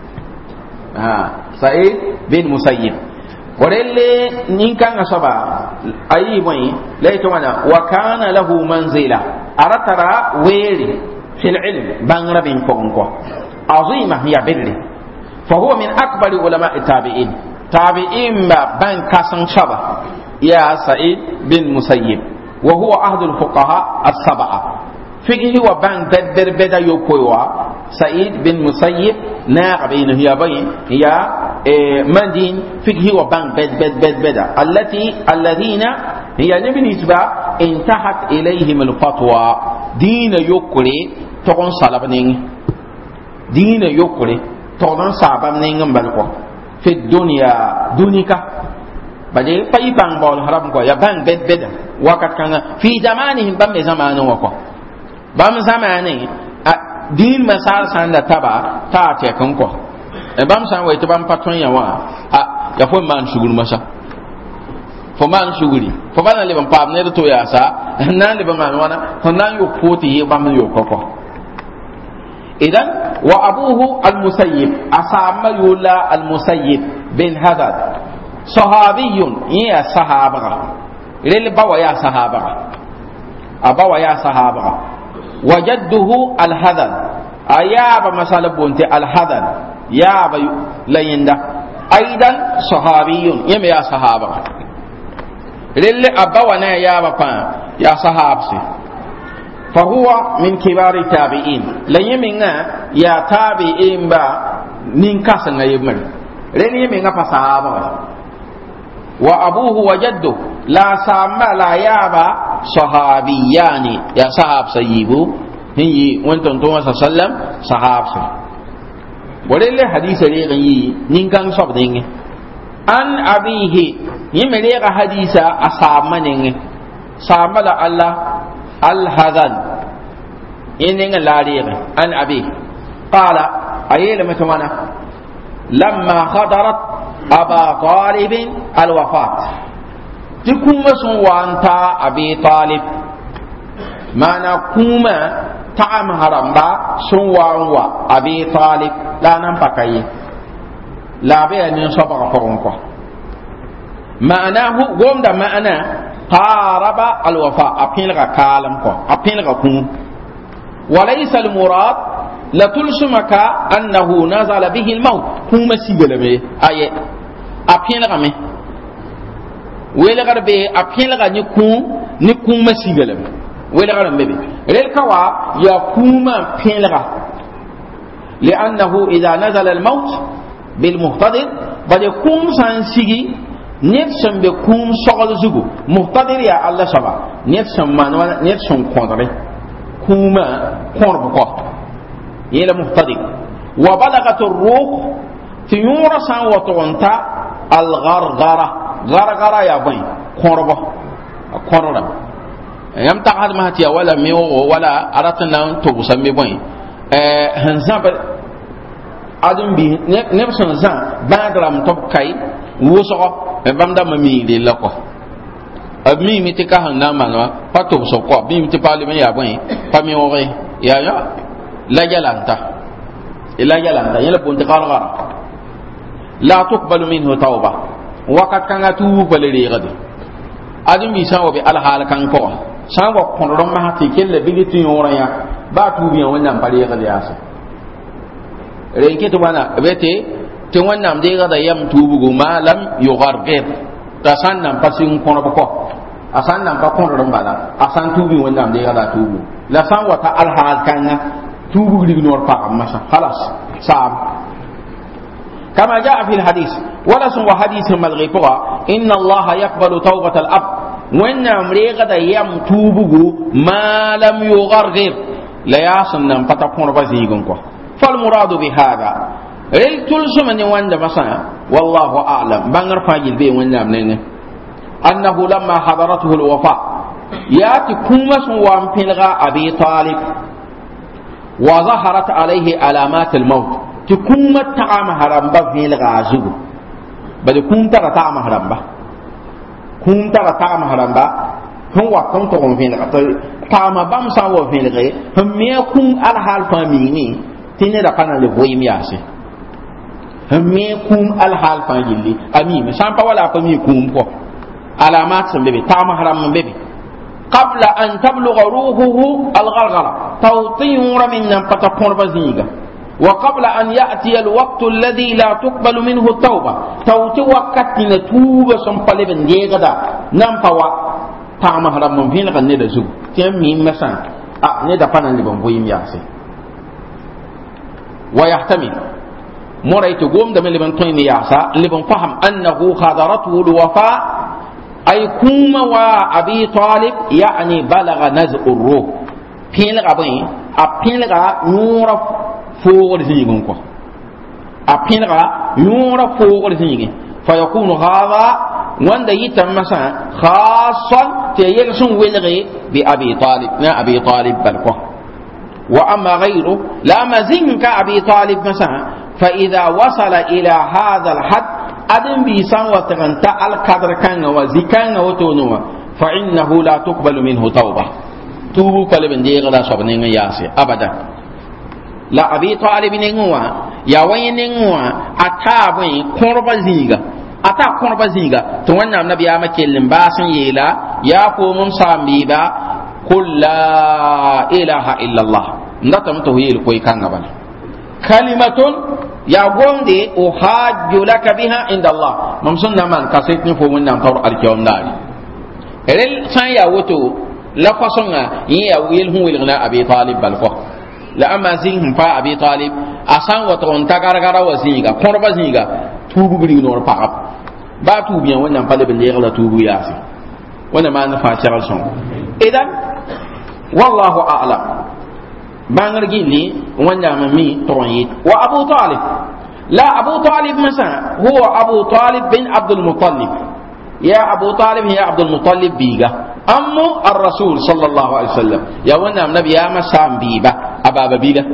ha Sa'id bin Musayyib ورele ninkan asaba ayi boy layto wana wa kana lahu manzila aratara weri fil ilm bangra bin konko azima hiya birri fa huwa min akbari ulama tabi'in tabi'in ba ban kasan shaba ya Sa'id bin Musayyib wa huwa ahdul fuqaha as-sab'a fiqhi wa ban bedder beda yokoywa Sa'id bin Musayyib na qabin hiya bayin hiya مدين فقه وبان بد بد بد بد التي الذين هي بالنسبة انتهت إليهم الفتوى دين يقري تقون صلبنين دين يقري تقون صلبنين بلقوا في الدنيا دونيكا بدي باي بان بول حرام كو يا بان بد بد وقت كان في زمانهم بام زمان وكو بام زمانين دين مسار سان تبا تاتي كنكو e bam san wai to bam patron ya wa a ya fo man shugul masa fo man shuguri fo bana le bam pam ne to ya sa nan le bam man wana fo nan yo poti ye bam yo koko idan wa abuhu al-Musayyib asama yula al-Musayyib bin Hadad sahabiyun ya sahaba rel bawa ya sahaba abawa ya sahaba wajadduhu al-Hadad ayaba masala bunti al-Hadad يا أبي ليندا أيضا صحابي يم يا صحابة للي أبا وانا يا أبا يا صحابسي فهو من كبار التابعين ليمنا يا تابعين با ننكسن يمر للي يمنا فصحابة وأبوه وجده لا سامع لا يا أبا صحابيان يا صحاب سيبو هي وانتم توما صلى الله عليه وسلم صحابسي ولله حديث ريغي نينكان صوب دينغ ان ابيه يمريغ حديث اصحاب منين صامل الله الحذن انين لا ريغ ان ابي قال ايل متمنا لما حضرت ابا طالب الوفاه تكون سوانتا ابي طالب ما نكون تعم هرمبا سوانوا ابي طالب لا نمبكاي لا بي ان صبغ فرنكو معناه قوم ده معنى قارب الوفاء ابيلغا كالمكو ابيلغا كون وليس المراد لتلسمك انه نزل به الموت كوما سيغلمي اي ابيلغا مي ويلغر بي ابيلغا ني كون ني كوما سيغلمي ويلغر مبي ريلكوا يا كوما بيلغا لأنه إذا نزل الموت بالمهتدر بل يكون سانسيجي نفسن بكون شغل زغو مهتدر يا الله سبا نفسن ما نفسن كونري كوما كونربكو يلا مهتدر وبلغت الروح في يورسا وتونتا الغرغرة غرغرة يا بين كونربو كونرب يم تاخذ مهتيا ولا ميو ولا أردنا توبسا مي بين hanzab adum bi ne son zan badram top kai woso bam da mami de lako abmi mi te ka hanna malwa pato so ko bi mi te pale me ya bon pa mi o re ya ya la jalanta ila jalanta yela bon te kala la tuqbalu minhu tawba wakat kan atu bale re gadi adum bi sawo be al hal kan ko sawo kon ron ma ti kelle bi ti yora ya ba tubi wannan bare ga da yasa renke to bana bete te wannan de ga da yam tubu go malam yugargib ta sannan pasin kono ko asan nan pa kono ron bala asan tubi wannan de ga da tubu la san wata alhal kanna tubu li nor pa masa خلاص صعب كما جاء في الحديث ولا سن حديث ملغيبا ان الله يقبل توبه الاب وان امريغا دا يم توبو ما لم يغرغر لا ياسن نم پتا كون بازيغون كو فالمراد بهذا رل تلسم من وند مثلا والله اعلم بانغر فاجل بي وند نين انه لما حضرته الوفاه ياتي كوما سن وام بيلغا ابي طالب وظهرت عليه علامات الموت تكوما تعام حرام بيلغا زغ بل كون ترى تعام حرام kum tara ta maharamba hon wa kon to on vin ta ma bam sa wo vin re hum me kum al hal fami ni tine da kana le boyim yase hum me kum al hal fami li ami me san pa wala fami kum ko alamat sun bebe ta maharam bebe qabla an tablugha ruhuhu al gharghara tawtiyun min nan pata porba zinga وقبل أن يأتي الوقت الذي لا تقبل منه التوبة توتي وقت نتوبة سنبالي بن ديغدا نمپوا تعمى هرم من فين غن ندا زو تيم مين مسان أه ندا فانا لبن بويم ياسي ويحتمل مرأي تقوم دم لبن طين ياسا لبن فهم أنه خاضرته الوفاء أي كوم وأبي طالب يعني بلغ نزع الروح فين غبين أبين غا نور فوق الزيغون كو أبين غا نور فوق الزيغين فيكون هذا وان دا يتم مثلا خاصا تيغسون ولغي بأبي طالب نا أبي طالب بلكو وأما غيره لا مزين كأبي طالب مثلا فإذا وصل إلى هذا الحد أدن بيسان وتغنتا القدر كان وزكان وتونوا فإنه لا تقبل منه توبة توبوا كلبن ديغ لا صبنين ياسي أبدا لا أبي طالب نيغوا يا وين نيغوا أتابين قرب زيغا أتا قرب زيغا تونا النبي أما كلم باسن يلا يا قوم سامبيبا قل لا إله إلا الله نتم توهيل كوي كان غبن كلمة يا غوندي أحاج لك بها عند الله ممسون نمان كاسيتني فو من نام تور الكيوم داري رل سان يا وتو لا فاسونغا يا ويل هو ويلنا أبي طالب بالفو لا أما زين فا أبي طالب أسان وتون تغارغارا وزيغا قرب زيغا توبو بري نور بااب با توبيان ونام بالي بندير لا توبو ياسي وانا ما نفع شغل سون إذن والله أعلم بانغر جيلي وانا ممي ترويت وأبو طالب لا أبو طالب مثلا هو أبو طالب بن عبد المطلب يا أبو طالب يا عبد المطلب بيغا أمو الرسول صلى الله عليه وسلم يا وانا النبي يا مسام بيبا أبا بيغا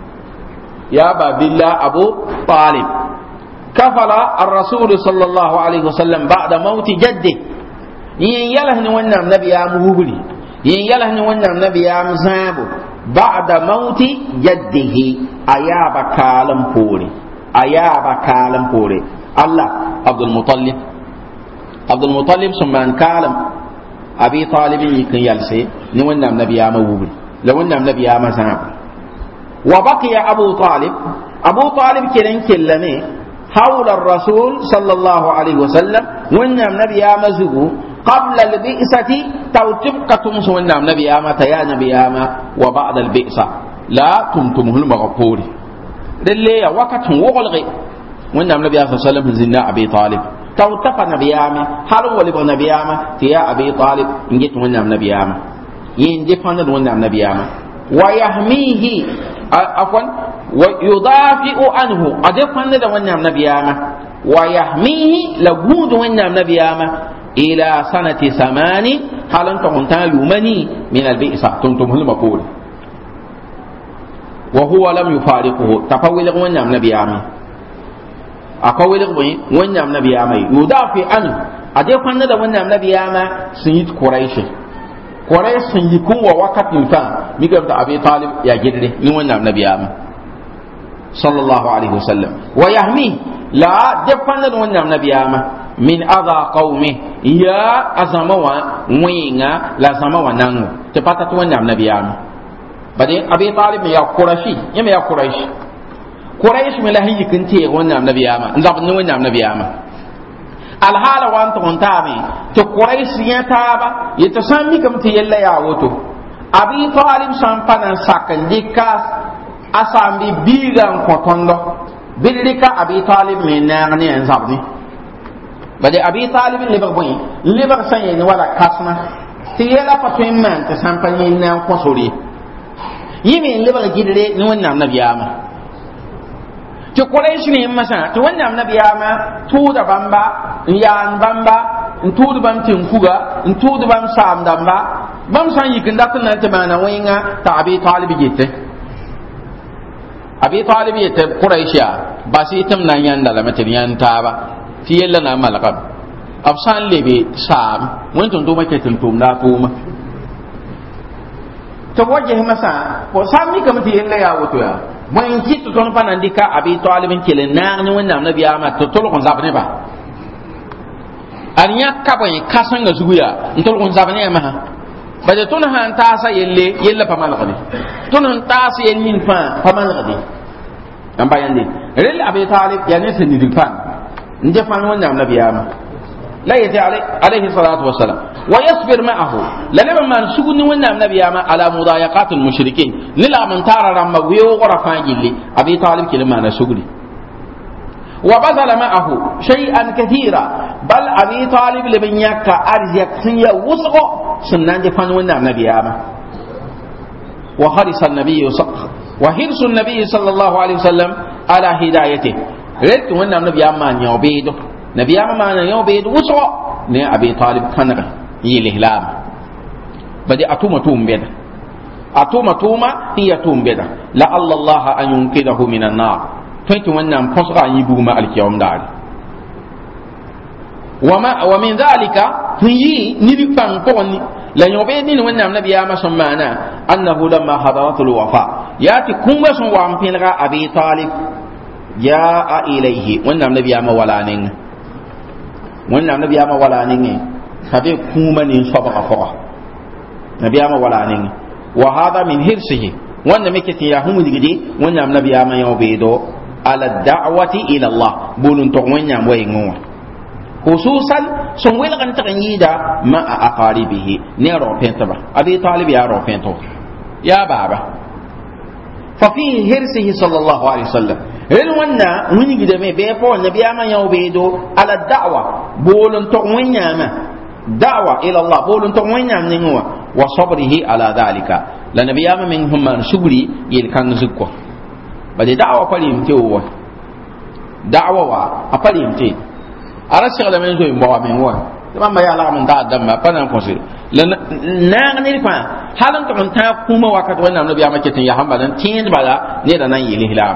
يا باب الله أبو طالب كفل الرسول صلى الله عليه وسلم بعد موت جده ين يلهن وانا النبي يا مهوبلي ين يلهن وانا النبي يا مزابو بعد موت جده أياب كالم بوري أياب كالم بوري الله عبد المطلب عبد المطلب ثم أن كالم أبي طالب يكن يلسي نوانا النبي يا مهوبلي لو أن النبي يا مزابو وبقي أبو طالب أبو طالب كلن كلمه حول الرسول صلى الله عليه وسلم وأن النبي يا مزبو قبل البئسة توتبقى تمسو أن النبي يا متى يا نبي يا ما وبعد البئسة لا تمتمه المغفور للي وقت وغلغي وأن النبي صلى الله عليه وسلم زنا أبي طالب توتبقى نبي يا ما حلو ولب نبي يا ما تيا أبي طالب نجت وأن النبي يا ما يندفن وأن النبي يا ما ويحميه عفوا ويدافع عنه أدفن وأن النبي يا ما ويحميه لجود وأن النبي يا ما إلى سنة ثمان حال أنتم يومني من البئسة تنتم المقول وهو لم يفارقه تقول وين النبي آمي أقول وين النبي آمي يدافع عنه أدفن وين النبي آمي سيد قريش قريش سيكون ووقت الفان ميكب أبي طالب يا جدري وين النبي آمي صلى الله عليه وسلم ويحميه لا دفن وين النبي آمي من أذى قومه يا أزموا وينا لا زموا نانو تبات تونا النبي آمين بدي أبي طالب يا قريشي يا يا قريش قريش من له يكنتي ونا النبي آمين نزاب نونا النبي آمين الحال وانت وانتامي تقريش يتابا يتسمي كم تيلا يا وتو أبي طالب سامبنا ساكن ديكاس أسامي بيغان كوتوندو بيديكا أبي طالب من نعني نزابني bade abi talib lebr boy lebr sanye ni wala kasna ti yela pa to man ta sampanye na ko sori yimi lebr gidre ni wannan nabiyama to quraish ni masa to wannan nabiyama tu da bamba yan bamba tu da bam tin kuga tu da bam sam damba bam san yikin da tan ta mana winga ta abi talib gite abi talib yete quraisha ba si tam nan yan da la matin yan ta ba ti yella na malaka absan lebe sam won ton to make tin tum da tuma to waje masa ko sami kam ti yella ya woto ya moyin kitu ton panan dika abi talibin kelen na ni wannan nabi ama to tol kon zabne ba anya kaboy kasanga zuguya ntol kon zabne ma ba de ton han ta sa yelle yella pamal qadi ton han ta sa yen fa pamal qadi am bayande rel abi talib ya ne sen ni fan nje fan wannan nabi ama la yati alayhi salatu wassalam wa yasbir ma'ahu la laba man suguni wannan nabi ama ala mudayaqatil mushrikin lila man tarara magwiyo qarafa gilli abi talib kilma na suguri wa badala ma'ahu shay'an kathira bal abi talib liban yakka arjak siya wusqa sunnan je fan wannan nabi ama wa harisa an-nabiy wa hirsu an-nabiy sallallahu alaihi wasallam ala hidayatihi ret wannan nabi ama nyobedo nabi ama mana nyobedo wusqa ne abi talib kanaka yilihlam badi atuma tumbeda atuma tuma hiya tumbeda la allah an yunqidahu minan nar tanki wannan fasqa yi buma alkiyam dal wama wa min dhalika hi ni bi pan poni la yobe ni wannan nabi ya masamana annahu lamma hadaratul wafa yati kunga sun wa ampinga abi talib ya ilayhi wannan nabi ya mawalanin wannan nabi ya mawalanin tabe kuma ne sabaka faka nabi ya mawalanin wa hada min hirsihi wannan muke tiya humu digidi wannan nabi ya ma yobe do ala da'wati ila Allah bulun to wannan wayin ngwa khususan sun wil kan ta yida ma aqaribihi ne ro penta ba abi talib ya ro pento ya baba fa fi hirsihi sallallahu alaihi wasallam el wanna muni gide me be po nabi ama yaw be do ala da'wa bulun to wanyama da'wa ila Allah bulun to wanyam ne ngwa wa sabrihi ala dhalika la nabi ama min humma shugri yel kan zukko ba de da'wa palim te wo da'wa wa apalim te ara shagala men zo mbawa men wa tamma ya la man da damma panan ko se la na ne fa halan to ta kuma wakat wannan nabi ama ketin ya hamba dan tin bala ne da nan yeli hilam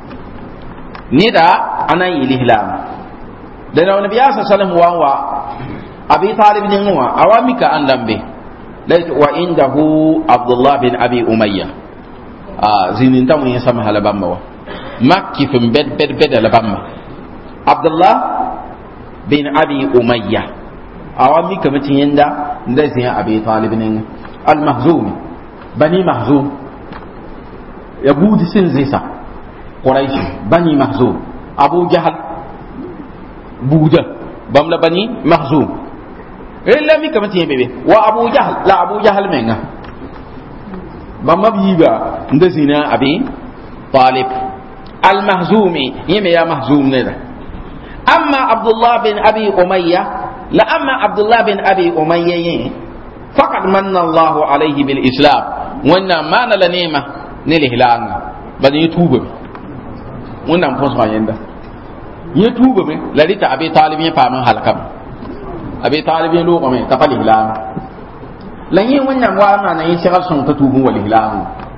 ne da anan yeli hilam da nabi ya sallallahu wa wa abi talib ne wa awamika an lambe lait wa indahu abdullah bin abi umayya ah zinin tamu yin sama halabamba wa makki fim bed bed bed halabamba abdullah bin abi umayya awami kamatin yanda da zin abi talib ne al mahzumi bani mahzum ya budi sin zisa quraish bani mahzum abu jahal buda bamla bani mahzum illa mi kamatin bebe wa abu jahal la abu jahal menga bamma biba nda zina abi talib al mahzumi yeme ya mahzum ne da أما عبد الله بن أبي أمية لا أما عبد الله بن أبي أمية فقد من الله عليه بالإسلام وإن ما نلا نيمة نله لان بدي يتوب وإن أنفسه يندا يتوب من لدي أبي طالب يفهم هالكم أبي طالب يلوق من تفعله لان لن يوين وانا نيشغل سن تتوب والإهلام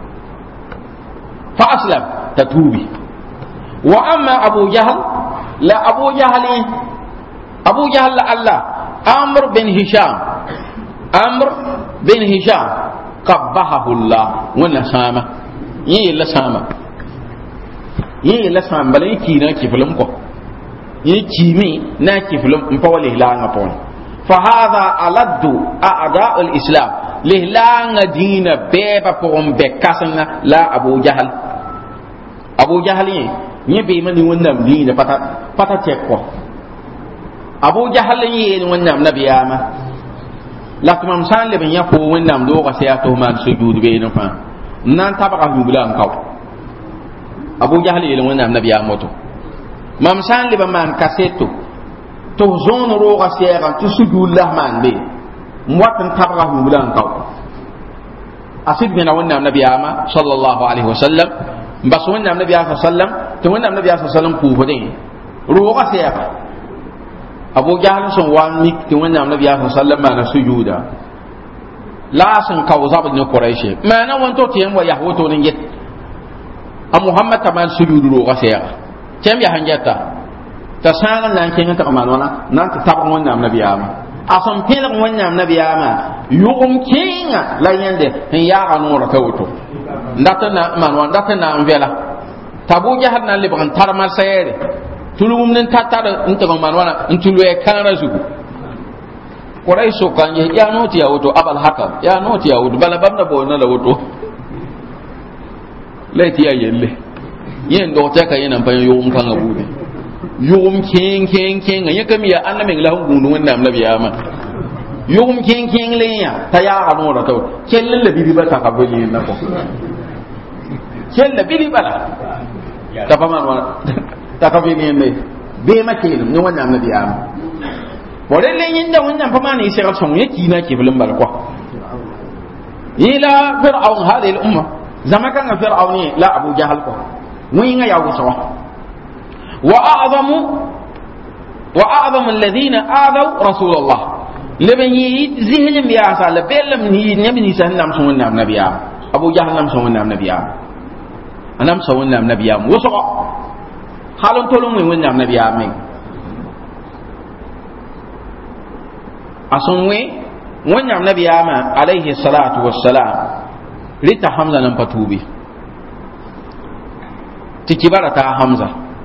فأسلم تتوبي وأما أبو جهل لا أبو جهل أبو جهل الله أمر بن هشام أمر بن هشام قبحه الله ولا سامة يي لا سامة يي لا سامة بل يكينا كيفلم كو يكيمي نا كيفلم مبولي لا نبون فهذا ألد أعداء الإسلام لهلا دين بيبا بوم بكاسنا لا أبو جهل أبو جهل ni be mani wannan dini pata pata tekko abu jahal yi wannan nabiyama lakum san le ben yapo wannan do ko sai to man sujud be no fa nan tabaka hubulan kaw abu jahal yi wannan nabiyama to mam san le ben man kaseto to zon ro ko sai ga to sujud la man be mwatan tabaka hubulan kaw asid bena wannan nabiyama sallallahu alaihi wasallam bas wannan nabi sallallahu alaihi wasallam to wannan nabi sallallahu alaihi wasallam ku bodin ruwa sai ka abu jahal sun wa mi to wannan nabi sallallahu alaihi wasallam na sujuda la sun kawza bin quraish ma na wanto tiyan wa yahuto nin yet a muhammad taman sujudu ruwa sai ka tem ya hanjata ta sanan nan ken ta man wana nan ta tab wannan nabiyama asan pelak wannan nabiyama yugum kinga la yende en ya anura tawto ndata na man wana ndata na vela tabu jahal nan le ban tarma sayere tulum nen tatara nta man wana ntulu e kanara zugu korai so kan ya noti ya wuto abal haka ya noti ya wuto bala bamna bo na la wuto leti ya yelle yen do ta kan yana fa yum kan abude yum king king king ya kam ya annabi la hungu wannan annabi ya ma yum king king le ya ta ya anu da to kellen la bibi ba ta ka bani na ko kellen bibi bala ta fa man wala ta ka bani ne be ma kelim ni wannan annabi ya ma bore le yin da wannan fa ma ne sai ka son yaki na ke bulun barkwa ila fir'aun hadhihi al-umma zama kan fir'auni la abu jahal ko وين يا وصوا وأعظم وأعظم الذين آذوا رسول الله لمن يزهل يا سال بلم نبي سنام سون النبي أبو جهل نام سون النبي أنام سون النبي وصوا حالهم تلوم وين النبي آمين أصنوي وين النبي آمين عليه الصلاة والسلام لتحمل نبتوبي tikibara ta hamza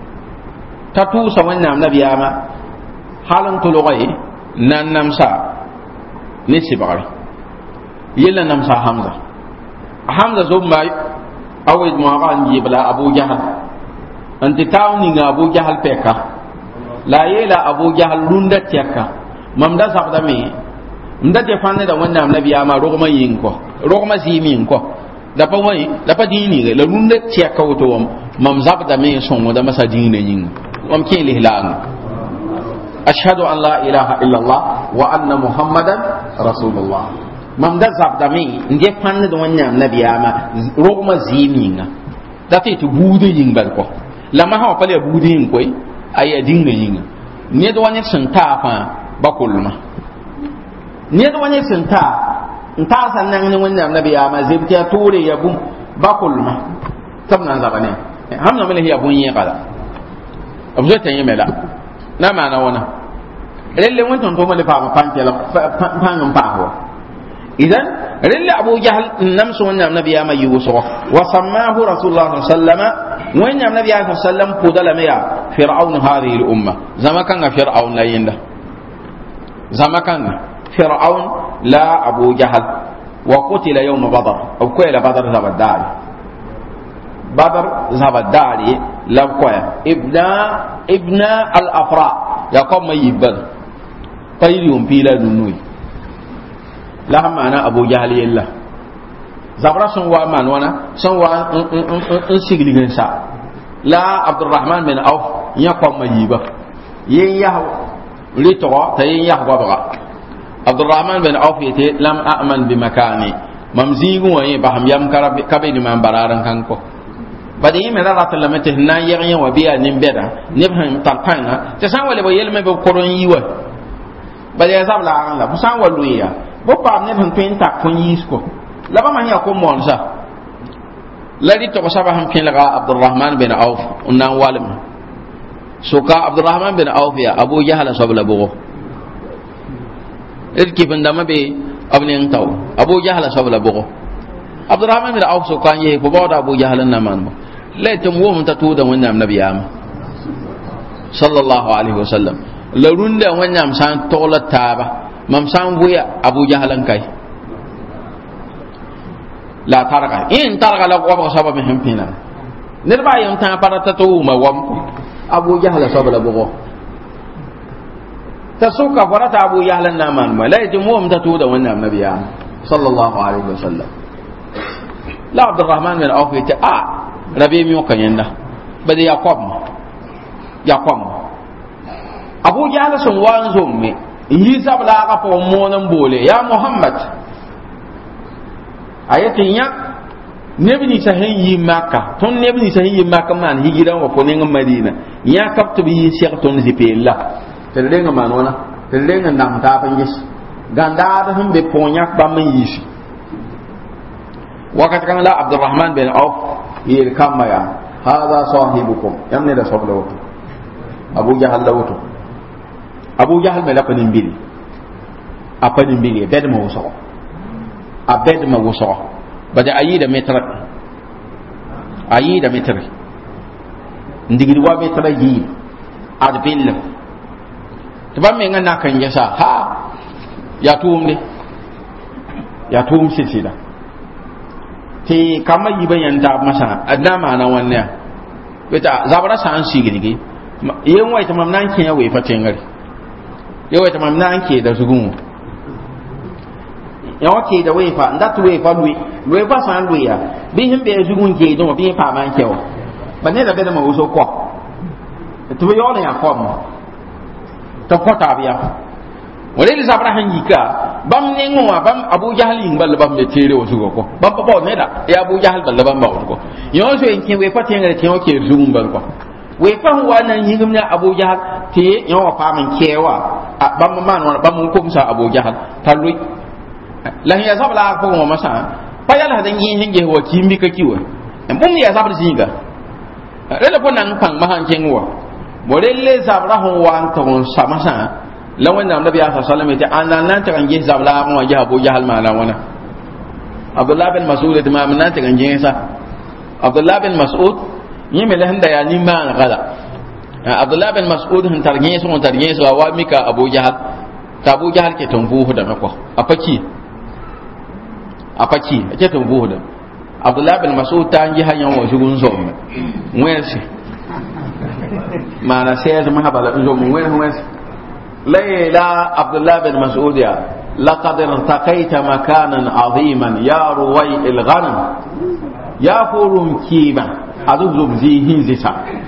ta tu sa wannan nabiyama halin tulugai nan namsa ni sibari yilla namsa hamza hamza zumba awid mu'awan jibla abu jahal anti tawni nga abu jahal peka la yela abu jahal runda tiaka mamda sabda me mda te fanne da wannan nabiyama rogma yinko rogma zimin ko da pa wai da pa dini la runda tiaka woto mam zabda me son wada masa dine yin wam ke lihlan ashhadu an la ilaha illa allah wa anna muhammadan rasulullah mam da zabda me nge fanne do wanya nabiyama rogma ziminga da te to bude yin bal ko la ma ha pale bude yin koy ay dine yin ne do wanya santa fa bakulma ne do wanya santa nta sannan ne wanya nabiyama zibtiya tore yabu bakulma tamnan zabane hamna mele hiya bunye kala abzo tanye mela na mana wana relle won ton to mele fa panke la pangam paho idan relle abu jahl namsu wannan nabiya mai yuso wa sammahu rasulullah sallallahu alaihi wasallam wannan nabiya sallallahu alaihi wasallam pudala meya fir'aun hadhihi al umma zamakan fir'aun la yinda zamakan fir'aun la abu jahl wa qutila yawm badr aw qila badr zabadari بدر ذهب الداري لم قوي ابن ابن الافراء يقوم يبل طيرهم بلا نوي لا معنى ابو جهل يلا زبر سن وا مان وانا سن وا ان سيغلين سا لا عبد الرحمن بن عوف يقوم يبا ين يا لتو تين يا غبا عبد الرحمن بن عوف يتي لم امن بمكاني ممزيغو وي بهم يم كرب كبي من برارن كانكو badi me da ta lamete na yegnya wa biya nim beda ne ban tapanga te san wale bo yelme bo koron yiwa badi ya sabla an la busan walu ya bo pa ne ban penta kon yisko la ba man ya ko mon sa la di to ko saba ham ken la Abdurrahman bin Auf unan walim so ka Abdurrahman bin Auf ya Abu Jahal sabla bo irki banda mabe abnen taw Abu Jahal sabla bo Abdurrahman bin Auf so kan ye bo da Abu Jahal na man لا تموهم تتودا ونعم نبي عام صلى الله عليه وسلم لرون ده ونعم سان طولة تابة ممسان بويا أبو جهل كاي لا ترقى إن ترقى لو أبغى سبب مهم فينا نربع يوم تنا برتتو ما وام أبو جهل سبب لبغو تسوق فرت أبو جهل نامان ما لا تموهم تتودا ونعم نبي عام صلى الله عليه وسلم لا عبد الرحمن بن عوف آه rabe mi ko yenda bade yakob yakob abu jahal sun wan zomme yi sabla ka po monan bole ya muhammad ayatin ya nebi ni sahin yi makka ton nebi ni sahin yi makka man hijiran wa ko ne ngam madina ya kapto bi sheikh ton zipella telde ngam manona telde ngam ndam ta pangis ganda da hum be ponyak ba man yishi wakat kan la abdurrahman bin auf يركم يا هذا صاحبكم يمني ده صبلوك Abu Jahal lawto Abu Jahal me la panin bili a panin bili bed ma wuso a bed ma wuso bada ayida metra ayida metra ndigiri wa metra yi ad bil to ba me ngana kan yasa ha ya tumde ya tum sisida ti kama yiba yanda masa adama na wannan beta zabara san sigirigi yen wai tamam nan ke yawe fatengari yawe tamam nan ke da zugun yawa ke da wai fa ndat wai fa lui lui fa san lui ya bi him be zugun ke don bi fa man ke wa bane da be da mawuso ko to yo ne ya ko mo to ko ta biya wale li zabara hanjika bam ne ngwa bam Abu Jahal ngbal bam be tere o sugo ko bam ba ne da ya Abu Jahal bal bam ba ko yo so en ke we fatengari ke o ke zugun bal ko we fa huwa nan yingum ne Abu Jahal te yo fa man kewa bam man wan bam ko musa Abu Jahal talui la ya zabla ko mo masa pa ya la dan yin hinge ho kimbi ka kiwa en bum ya zabra jinga rela ko nan pang ma han kenwa mo le zabra ho wan to samasa la wanda nabi sallallahu alaihi wasallam ya anan nan ta kan ge zabla mo ya Abu Jahal ma la wana Abdullah bin Mas'ud da ma nan ta kan ge sa Abdullah bin Mas'ud yi me lehanda ya ni ma gala Abdullah bin Mas'ud hun targe su hun targe su wa mika Abu Jahal ta Abu Jahal ke tunfu da mako afaki afaki ke tunfu da Abdullah bin Mas'ud ta yi hanyan wa shugun zo mwensi mana sai zama habala zo mwensi layla Abdullah bin Mas'ud ya laqad irtaqaita makanan aziman ya ruwai al-ghanam ya furum kiba azuzum zihin zisa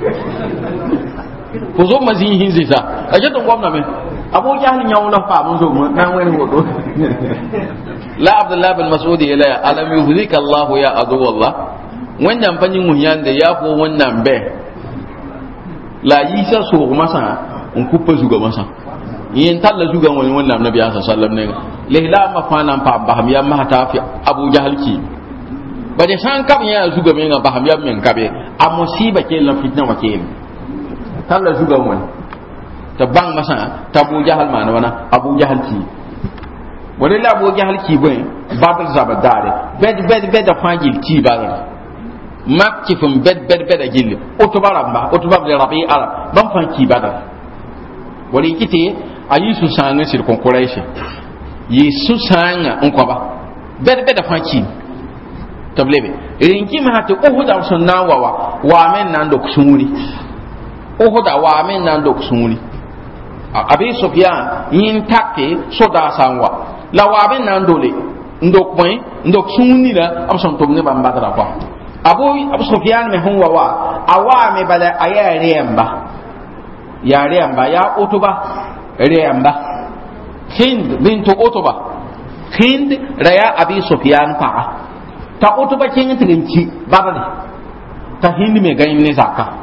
ko zo mazihin zisa aje to gwamna me Abu Jahal nyaw la fa mun zo nan wani wodo la Abdullah bin Mas'ud ila alam yuhzika Allah ya adu wallah wannan fanyin munyan da ya ko wannan be la yisa so masa un kuppa zuga masa yin talla zuga wani wannan annabi sallallahu alaihi wasallam ne lehla ma fa nan pa baham ya ma ta fi Abu Jahal ki bade san kam ya zuga men ga baham ya men kabe a musiba ke la fitna wa ke talla zuga wani ta bang masa ta Abu Jahal ma wana Abu Jahal ki wani la Abu Jahal ki bai badal zabadare bed bed bed da fangil ki badal makki fum bed bed bed da gilli otobara ba otobara da rabi arab ban fan ki badal wani kiti ayi su sanga sir kon quraish yi su sanga on ko ba bed bed da fanki tablebe rinki ma hatu uhuda sunna wa wa men nan do kusuri uhuda wa men nan do kusuri Abi Sufyan yin takke soda sanwa la wa ben nan dole ndok point ndok sunni la am son tomne bamba dara kwa Abu Abu Sufyan me hunwa wa awa me bala aya remba ya remba ya utuba remba Hind bintu utuba Hind raya Abi Sufyan pa ta utuba kin tinci babale ta Hind me gayin ne zakka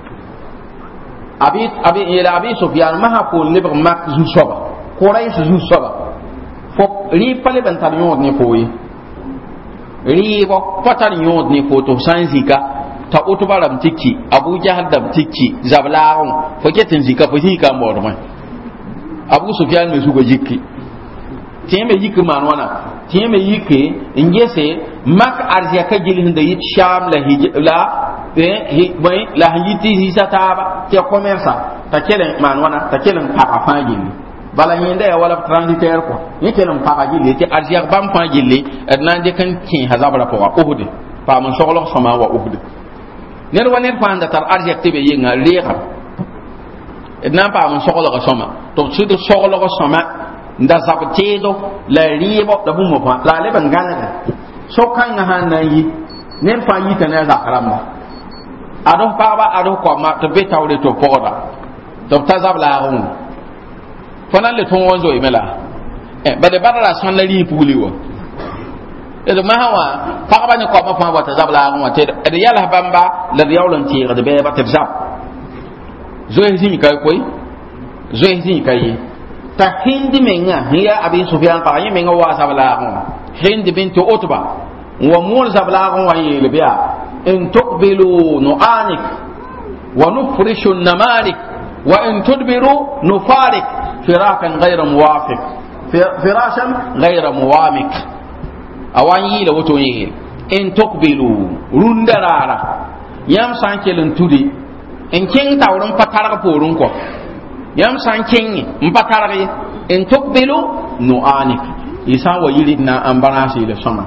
abi abi ila Abi Sufyan maha ko lebr mak zu soba koray zu soba fo ri pale ban tar yod ne koyi ri bo patar yod ne ko to sanzika ta utubaram tikki Abu Jahal dam tikki zablaon fo ketin zika fo zika morma Abu Sufyan me sugo jikki tieme yikki man wana tieme yikki ingese mak arja ka jilin da yit sham la hijla eh boy la hijiti hisataba te commerce ta kelen man wana ta kelen papa fangin bala yinde ya wala transitaire ko ni kelen papa gilli te arja bam fangilli adnan de kan kin hazabra ko uhud pa mun sogolo sama wa uhud ner waner fa anda tar arja tebe yinga leha adnan pa mun sogolo ko sama to sudu sogolo ko sama nda sabtedo la ribo da bummo fa la le ban gana so kan na hanayi nen fa yi tana zakaramba ado paba ado ko ma to be tawre to poda to tazabla ron fana le ton wonzo imela eh bade badara son la ri puliwo e do mahawa paba ni ko ma fa wa tazabla ron te de yalla bamba la yawlon ti de be ba tazab zo hizimi kay koy zo hizimi kay ta hindi menga hiya Abi Sufyan pa yi menga wa sabla ron hindi bintu utba wa mul sabla ron wa yi biya in tuqbilu nu'anik wa nufrishu an-namarik wa in tudbiru nufarik firakan ghayra muwafiq firashan ghayra muwamik awan yi la woto yi in tukbilu rundarara yam san kelen tudi en king tawrun patar porun ko yam san king mpatar in tukbilu nuanik isa wa yidna ambarasi le sama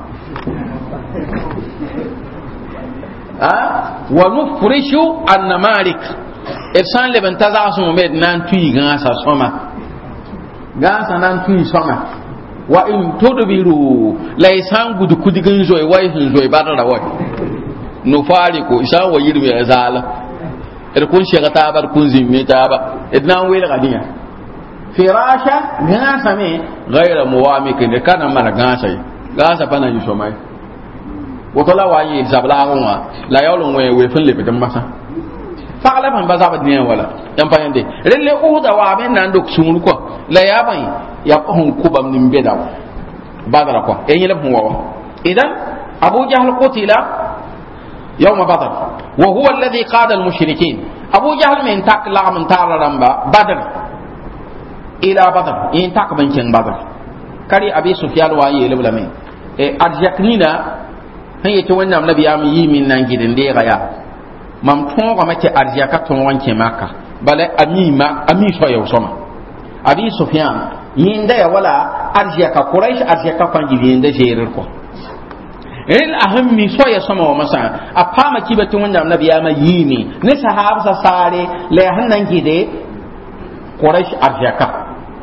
ah wa nufrishu an-namalik irsan le bentaza so med nan tuy gansa soma gansa nan tuy soma wa in tudbiru laysan gudu kudigin zoy way hin zoy badara way nufariku isa wa yirmi azala er kun shegata bar kun zimme taba idnan wel gadiya firasha gansa me ghayra muwamik de kana mara gansa gansa pana yu somai wotola wa yi zabla ngwa la yawlo we we fun le bidan masa faqala man bazaba dinya wala yan payande relle uhuda wa ben nan dok sumul ko la ya bay ya hon kubam nim beda badara ko e yele hon wa idan abu jahl qutila yawm badr wa huwa alladhi qada al mushrikin abu jahl min takla min tararamba badr ila badr in tak ban ken badr kari abi sufyan wa yele bula me e adjaknina han yete wannan nabi am yi min nan gidan de ga ya mam ton ga make arjiya ka ton wanke maka bale amima ami so yaw soma abi sufyan yinda ya wala arjiya ka quraish arjiya ka fangi yinda jerir ko el ahammi so ya soma wa masa apama kibatun wannan nabi am yi ni ne sahaba sa sare le hannan gide quraish arjiya ka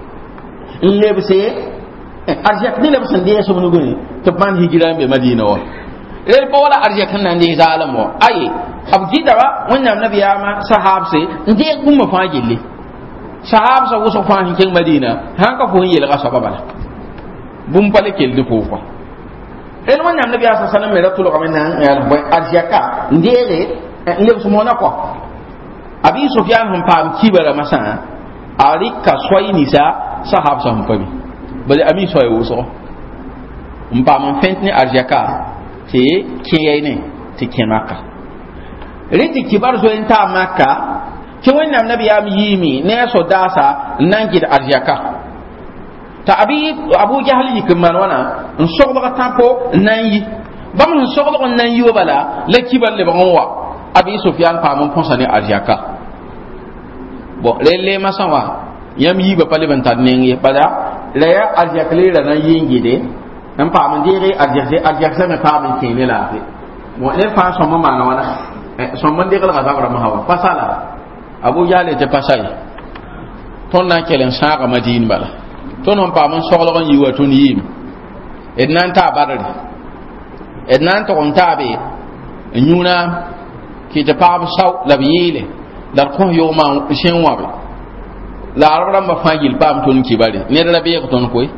lebse arjiya ni lebse de so bunu gani to ban hijira be madina wa el bawla arjiya kan nan de zalamo ayi abjidara wannan nabi ama sahabse nde gumma fajille sahabsa wuso fahin ken madina hanka fo yel ga sababa bum pale kel de ko ko el wannan nabi sallallahu alaihi wasallam me ratul qamina ya boy arjaka ndere le so mona ko abi sufyan hum pam kibara masa ari ka soyi nisa sahabsa hum pabi bale ami soyi wuso hum pam fentni arjaka ti kiyene ti kemaka riti kibar zo enta makka ki wannan nabi ya yimi ne so dasa nan gid arjaka ta abi abu jahl yikin man wana in so ba tapo nan yi bam in so ba nan yi bala la kibar le banwa abi sufyan pa mon ponsa ne arjaka bo lele masawa yam yi ba pale ban tan ne bala la ya arjaka le nan yingide nan pa mon dire arjaka arjaka me pa mon kene la fe mo le fa so ma mana wana son man de kala ga zabra mahawa pasala abu jale te pasai ton na kelen saka madin bala ton on pa man soglo gon yiwa ton yim ednan ta badari ednan to on tabe nyuna ki te pa saw la biyele dar ko yo ma shen wabe la arabra ma fangil pam ton ki bare ne da be ko ton koy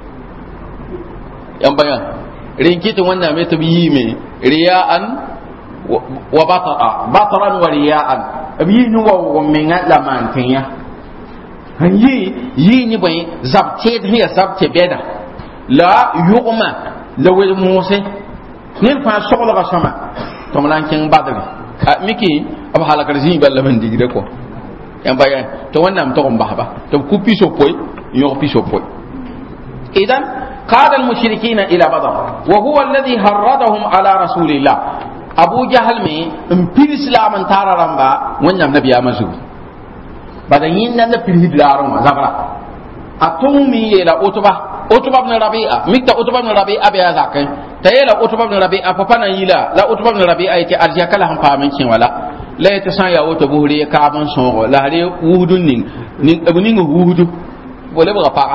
yamba rinkiti wanda me to yime riyaan wa batara bataran wa riyaan abi nu wa min la man tinya hanyi yi ni bai zabte ne zabte beda la yuqma la wel mose ne fa sokolo ga sama to man kin badri a miki ab halakar zin balla man digre ko yan bayan to wannan to ba ba to ku piso poy yo piso poy idan qala al mushrikeena ila badr wa huwa alladhi harradahum ala rasulillah abu jahal me in pir islam an tararamba wannan nabi ya mazu badan yin nan da pir hidaron wa zabra atumi ila utba utba ibn rabi'a mikta utba ibn rabi'a be zakai tayela utba ibn rabi'a fa fana yila la utba ibn rabi'a yake arja kala han fa min kin wala la yata san ya wuta buhuri ka ban so la hare wudun nin nin abunin wudu wala ba fa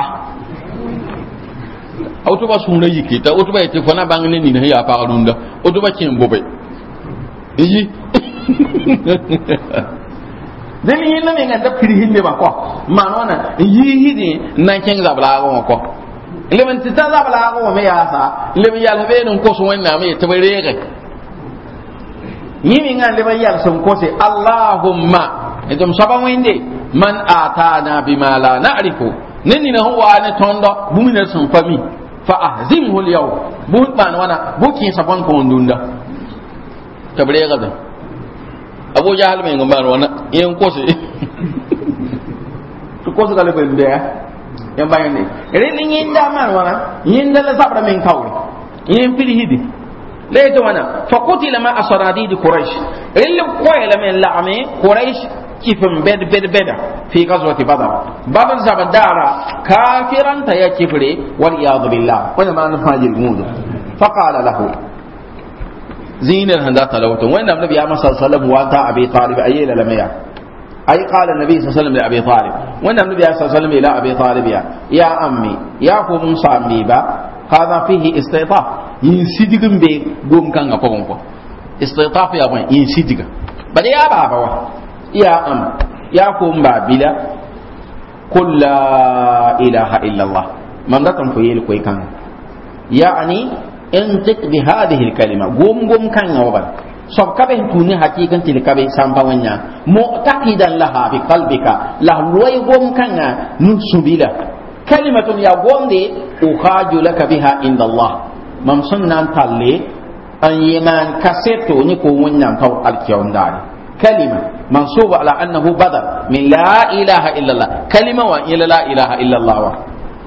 utba sunna yiki ta utba yake fana bangane ni ne ya fa runda utba kin bobe yi den yi na me ngada pirihin le ba ko manona yi hidi nan ken zabla go ko le men tita zabla go me ya sa le me yal be nun ko so wanna me te bare ga yi mi ngan le me yal son ko se allahumma edum saba wende man atana bima la na'rifu nenni na huwa ne tondo bumina son fami fa ahzimhu al yawm bu ban wana bu kin sabon ko ndunda tabre ga da abu jahal mai ngomar wana yen ko se ko su ga le ben be yan bayan ne ren yin da man wana yin da la sabra men kawre yin fili hidi leto wana fa qutila ma asradid quraish ren ko ila men la'ame quraish kifin bed bed beda fi ghazwati badr badr zabadara kafiran ta ya kifre wal iyad billah wala ma an fajir mudu fa qala lahu zinar handa talawtun wa inna nabiy sallallahu alaihi wasallam wa ta abi talib ayyala lamaya أي قال النبي صلى الله عليه وسلم لأبي طالب وأن النبي صلى الله عليه وسلم إلى أبي طالب يا, يا أمي يا أخو موسى أميبا هذا فيه استيطاف ينسدق بي قوم كان أقوم استيطاف يا أبوين ينسدق بل يا بابا يا أم يا أخو مبابلا قل لا إله إلا الله من دكم فيل كوي كان يعني انطق بهذه الكلمة قوم قوم كان أوبا sob kabe tuni hakikan til kabe samba wanya mu'taqidan laha fi qalbika la loy gom kanga nun subila kalimatun ya gomde ukhaju laka biha inda Allah mam sunnan talle an yeman kaseto ni ko wonnam taw alkiyondari kalima mansuba ala annahu badal min la ilaha illa Allah kalima wa ila la ilaha illa Allah wa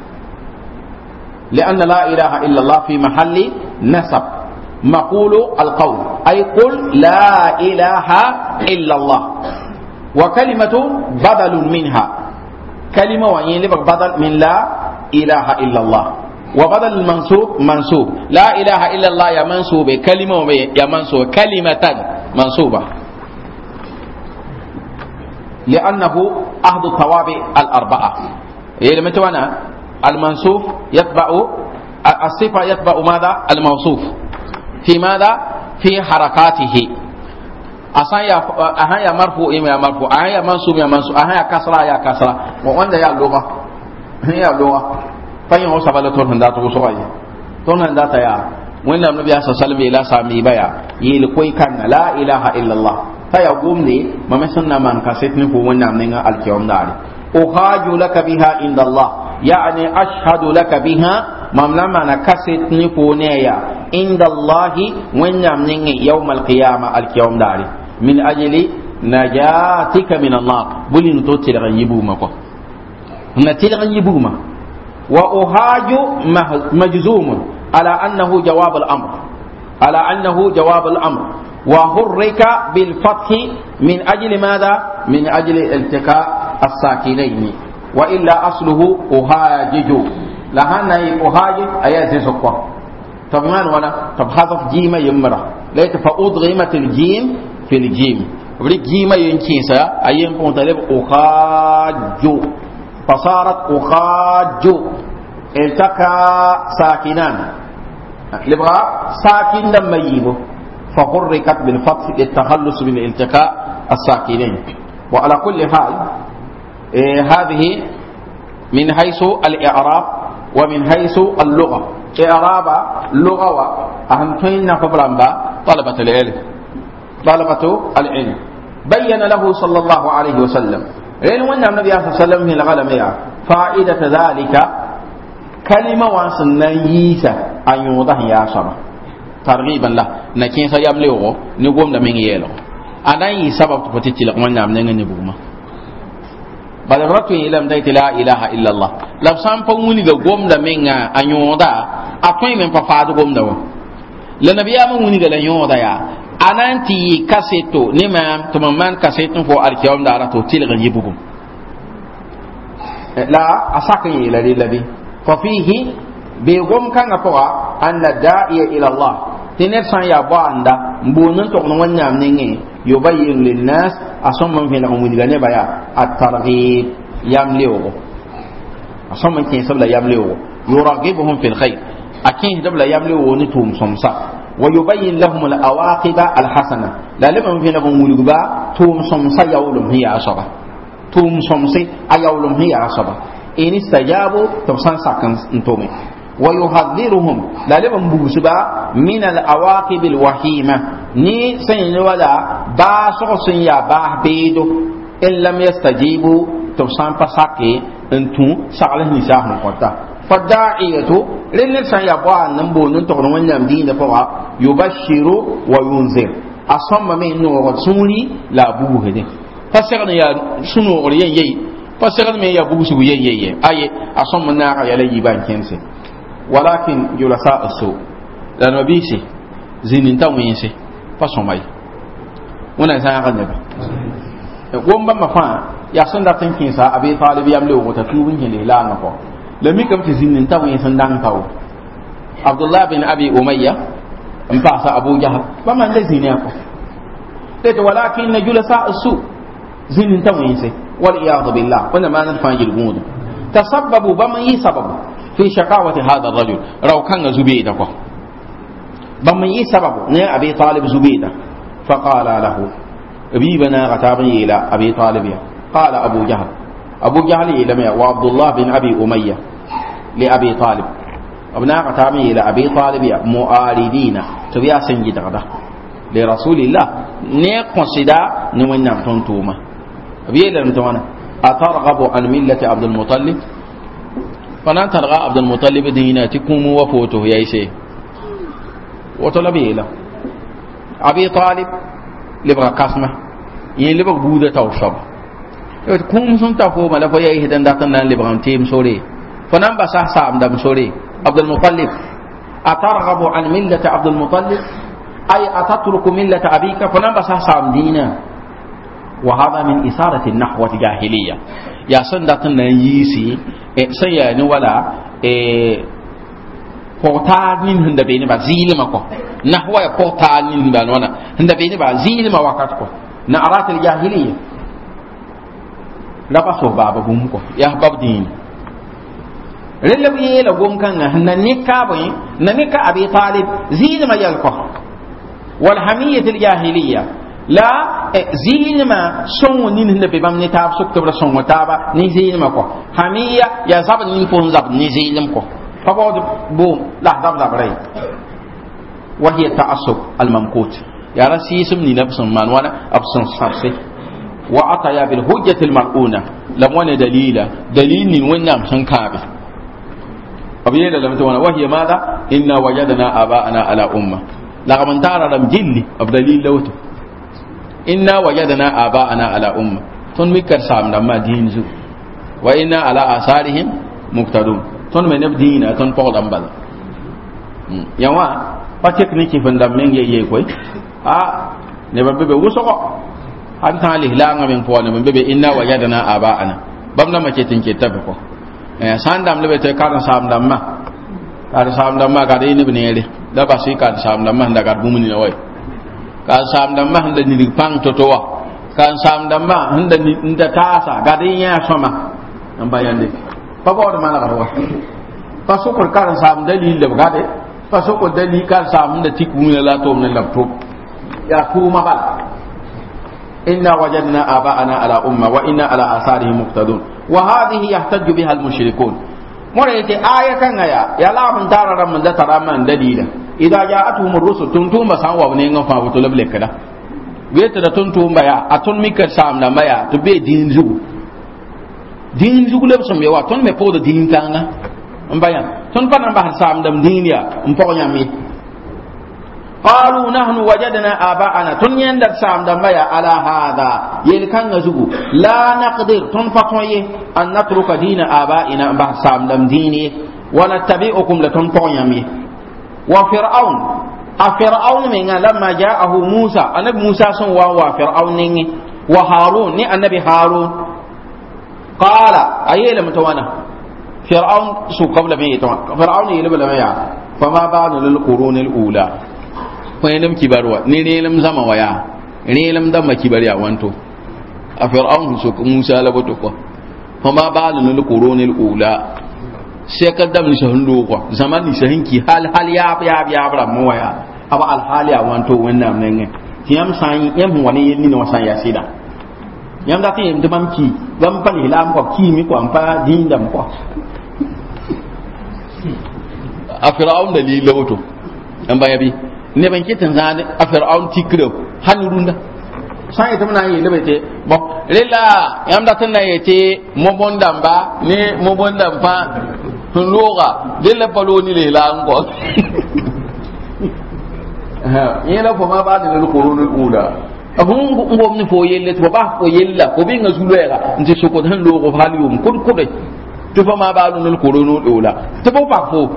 لأن لا إله إلا الله في محل نسب مقول القول أي قل لا إله إلا الله وكلمة بدل منها كلمة وين بدل من لا إله إلا الله وبدل المنصوب منصوب لا إله إلا الله يا منصوب كلمة يا منصوب كلمة منصوبة لأنه أحد التوابع الأربعة إيه لما توانا المنصوب يتبع الصفة يتبع ماذا الموصوف في ماذا في حركاته أصلا أهيا مرفوع يا مرفوع أهيا منصوب يا منصوب أهيا كسرة يا كسرة وأنت يا لغة هي لغة فين هو سبلا تون هندا توسوي تون هندا تيا وين النبي صلى الله عليه وسلم إلى سامي بيا يلقي كان لا إله إلا الله تيا قومني ما مسنا من كسيتني هو وين نامنا الكيوم داري أخاج لك بها عند الله يعني أشهد لك بها مملما نكست نفونيا عند الله ونعمني يوم القيامة اليوم داري من أجل نجاتك من الله بلين توتي لغيبوما نتي لغيبوما وأهاج مجزوم على أنه جواب الأمر على أنه جواب الأمر وحرك بالفتح من أجل ماذا من أجل التقاء الساكنين وإلا أصله أهاجج لهنا أهاجج أيات سقوا طبعا ولا طب حذف جيم يمرة ليت فأضغمت الجيم في الجيم ولك جيم ينكيسا أيام كنت لب أخاج فصارت أخاج التقى ساكنان لبغى ساكن لما يجيبه فحركت بالفتح للتخلص من التقاء الساكنين وعلى كل حال إيه هذه من حيث الإعراب ومن حيث اللغة إعراب لغة وأهمتين فبرنبا طلبة العلم طلبة العلم بين له صلى الله عليه وسلم إن وأن النبي صلى الله عليه وسلم الغلم فائدة ذلك كلمة وانسنا ييسا أن يوضح يا صبا ترغيبا له نكين سيامليه نقوم دمين يلو أنا يسبب تفتيت لك من نعمل نبوما bala ratu ilam dai la ilaha illa allah la sam pa wuni ga gomda menga anyoda akoy men pa faadu gomda wa la nabiya mun wuni ga la yoda ya ananti kaseto ni ma to man kaseto fo alkiyam da rato tilga yibugum la asaka yi la lillabi fa fihi be gom kan apoa anna da'iya ila allah tinet san ya banda mbonun to no wanyam ningi yubayyin linnas asomman fi lahum wini gane baya at-targhib yamliu asomman kin sabla yamliu yuragibuhum fil khair akin dabla yamliu woni tum somsa wa yubayyin lahum al-awaqiba al-hasana la liman fi lahum wini ba tum somsa yawlum hiya asaba tum somsi ayawlum hiya asaba in istajabu tafsan sakan ntome ويحذرهم لا لبن بوسبا من الأواقب الوهيمة ني سين ولا باسو سين يا باه بيدو إن لم يستجيبوا تبصان فساكي انتو سعله نساء مقطع فالداعية للنسان يبوا نمبو ننتقل من يمدين فوا يبشر وينذر أصم من نور سوني لا بوه دي فسيغن يا سنو أوليين يي فسرد من يبوس ويي أي أصم النار يلي بان كنسي ولكن جلساء السوء لأنه بيسي زين تاوينسي فصمي ونا زاغ النبي ومبا مفا يا سندا تنكيسا أبي طالب يملو وتتوبين هلي لا نقو لم يكن تزين تاوينسي دان تاو عبد الله بن أبي أمية انفعس أبو جهل فما الذي يقول ولكن جلساء السوء زين تاوينسي والعياذ بالله وانا ما نفع الجنود تسببوا بما يسبب في شقاوة هذا الرجل لو كان زبيدة بما يسبب ني أبي طالب زبيدة فقال له أبيبنا غتابي إلى أبي طالب قال أبو جهل أبو جهل إلى وعبد الله بن أبي أمية لأبي طالب أبناء غتابي إلى أبي طالب مؤاردين تبيا سنجد غدا لرسول الله ني قصدا نوين تنتوما بيلا متوانا أترغب عن ملة عبد المطلب فنان ترغى عبد المطلب ديناتكم وفوته يا إيسي وطلب إلى أبي طالب لبغى قسمة يلبغى بودة توشب كم سنتا فوما لفيا إهدان داتنا لبغى تيم سوري فنان بسح سام دم سوري عبد المطلب أترغب عن ملة عبد المطلب أي أتترك ملة أبيك فنان بسح سام دينا وهذا من إثارة النحوة الجاهلية يا سندتنا يسي سياني ولا portaalin hunda bene ba zilma ko nahwa ya portaalin ba wana hunda bene ba zilma wakat ko na arat al jahiliya la paso baba bum ko ya bab din rella bi la gom kan na nikka ba na nikka abi talib zilma yal ko wal hamiyat al jahiliya la zilma son nin hunda be bam ne tab sok to son taba ni zilma ko hamiya ya zab ni pon zab ni zilm ko فبعد بوم لا ضب ضب رأي وهي التعصب الممقوت يا رسيس من نفس من وانا أبصن صرصي وأطيا بالهجة المرؤونة لم وانا دليلا دليل من وين نام سنكابي أبينا لم توانا وهي ماذا إنا وجدنا آباءنا على أمة لقد ترى لم جلي أبدليل لوتو إنا وجدنا آباءنا على أمة تنمكر سام لما دين زو وإنا على آثارهم مقتدون ton me ne dina ton po dam bal yawa pa technique fandam men ye ye koy ah ne ba bebe wuso ko an ta li la ngam en po ne bebe inna wajadna abaana bam na ma ce tinke tabe ko eh sandam le te kan sam dam ma kan sam dam ma ga de ni bnele da ba si kan sam dam ma ndaga bu muni way kan sam dam ma handa ni pang to to wa kan sam dam ma handa ni nda tasa ga de nya soma am bayande فبعد ما نقرأ فسوق الكار سام دليل لبعده فسوق الدليل كار سام نتيكون لا توم نلبتوب يا توما بال إنا وجدنا آباءنا على أمة وإنا على آثارهم مقتدون وهذه يحتج بها المشركون مريت آية كان يا يا لا من ترى من ترى من دليل إذا جاءتهم الرسل تنتم بسان وابنين فاو تلب لك كذا بيت تنتم بيا أتون ميكر سام لما يا تبي دين زو din zugulab som ya wa ton me podo din kanga mbayan ton pa nan ba sam dam din ya mpo nyami qalu nahnu wajadna aba'ana ton yanda sam dam baya ala hada yel kanga zugu la naqdir ton fa toye an natruka dina aba'ina ba sam dam dini wa nattabi'ukum la ton po nyami wa fir'aun a fir'aun me lamma ja'ahu musa annabi musa son wa wa fir'aun ni wa harun ni annabi harun قال أيه لم توانا فرعون سو قبل ما يتوانا فرعون يلبى لما يا فما بعد للقرون الأولى فينم كبروا نيلم زما ويا نيلم دم كبر يا وانتو فرعون سو موسى لبتوكو فما بعد للقرون الأولى سيكدم نشهندوكو زمان نشهنكي حال حال يا يا يا برا مويا أبا الحال يا وانتو وينام نعى تيام ساين يم هو نيل نينو ساين يا سيدا yam da tin de bam ki bam pa ni lam ko ki mi ko am pa din dam ko a fir'aun da li lawto an baya bi ne ban kitan zane a fir'aun tikro han runda sai ta mana yi lebete bo rela yam da tan na yete mo bon damba ne mo bon dam pa tun loga de la palo ni le la ko ha yela ko ma ba da qurunul ula ahun ngom ni fo yelle to ba fo yella ko bi nga zulwera nti soko dan lo ko halium kud kud to fa ma ba lu ko no do la to bo pa fo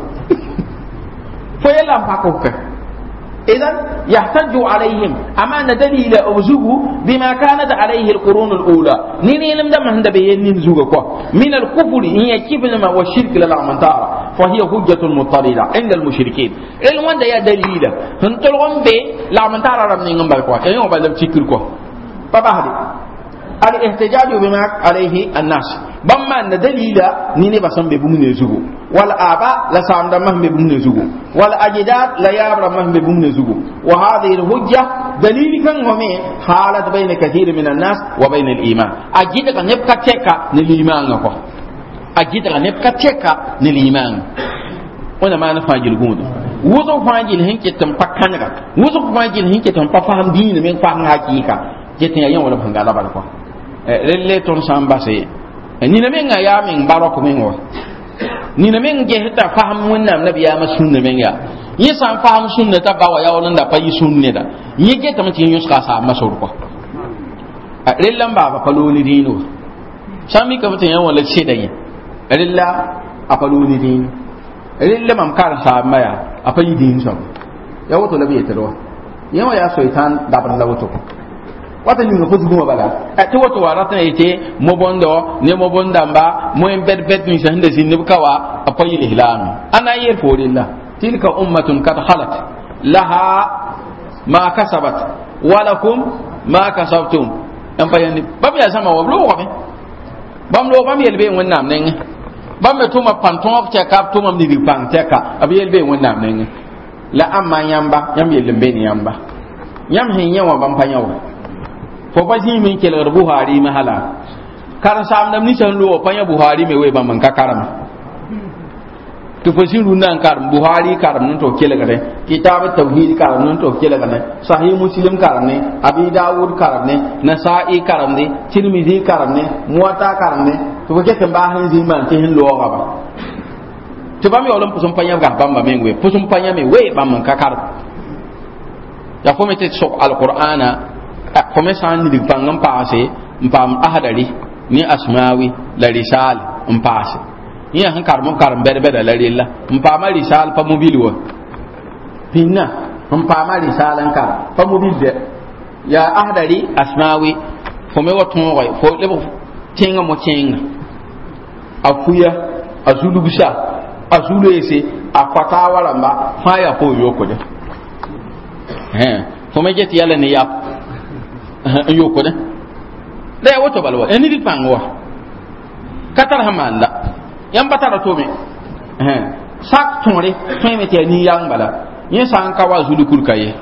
fo yella pa ko ka idan yahtaju alaihim amana dalila awzuhu bima kanat alaihi alqurun alula ni ni lam dam handa be yen zuga ko min alkufri in yakibna ma wa shirk la amantara fa hiya hujjatun mutarida inda almushrikeen el wanda ya dalila hun tolgon be la amantara ram ni ngambal ko en ba dam cikir ko baba hadi al ihtijaju bima alaihi annas bamma na dalila ni ne basan be bumne zugo wal aba la samda mahme bumne zugo wal ajdad la yabra mahme bumne zugo wa hadhihi al hujja dalili kan home halat bayna kathir min an-nas wa bayna al-iman ajida kan nebka teka ni liman ko ajida kan nebka teka ni liman ona mana fajil gudu wuzo fajil hinke tam pakkanga wuzo fajil hinke tam pa faham din men fa hakika jetin yan wala bangala bal ko relle ton samba se ni na men ya min barako men wa ni na men ge ta faham wannan nabi ya masunna men ya yi san faham sunna ta bawa ya wannan da fayi sunne da yi ge ta mutin yuska sa masur ko rellan baba faloni dino sami ka mutin yan wala ce da yi rella a faloni dino rella mam kar sa maya a fayi din so ya wato labi ya tarwa yawa ya shaitan da ban lawato wata ni ko zugo bala e to wato warata ite mo bondo ne mo bondamba mo en bet bet ni sande sin ne kawa apayi ihlam ana yer forilla tilka ummatun kad khalat laha ma kasabat wa lakum ma kasabtum en payani bam ya sama wa lo wa bam lo bam yelbe wonnam nen bam me tuma panton ke kap tuma ni bi pang teka abi yelbe wonnam nen la amma yamba yam yelbe ni yamba yam hin yawa bam panyawa fo ba ji min kel Buhari mahala karan sam nam ni san lo panya Buhari me we ba man ka karam to fo sin runan karam Buhari karam non to kel gare kitab tauhid karam non to kel gare sahih muslim karam ne abi daud karam ne nasa'i karam ne tirmidhi karam ne muwatta karam ne to ko ke ba han ji man te hin lo ga ba to ba mi olon pusum panya ga bamba men we pusum panya me we ba man ka karam ya fo mete sok alqur'ana kome san ni pangam paase mpam ahadari ni asmawi la risal mpaase ni han karmo karam berbe da la rilla mpama risal pa mobile wo pinna mpama risal an kar pa mobile de ya ahadari asmawi kome waton wo fo lebo tinga mo tinga akuya azulu bisa azulu ese afata waramba faya po yoko de eh kome jeti yalla ni yap yoko de le woto balwa eni di pangwa katar hamanda yam batara to me eh sak tonre to me te ni yang bala yin san kawa zulu kurkaye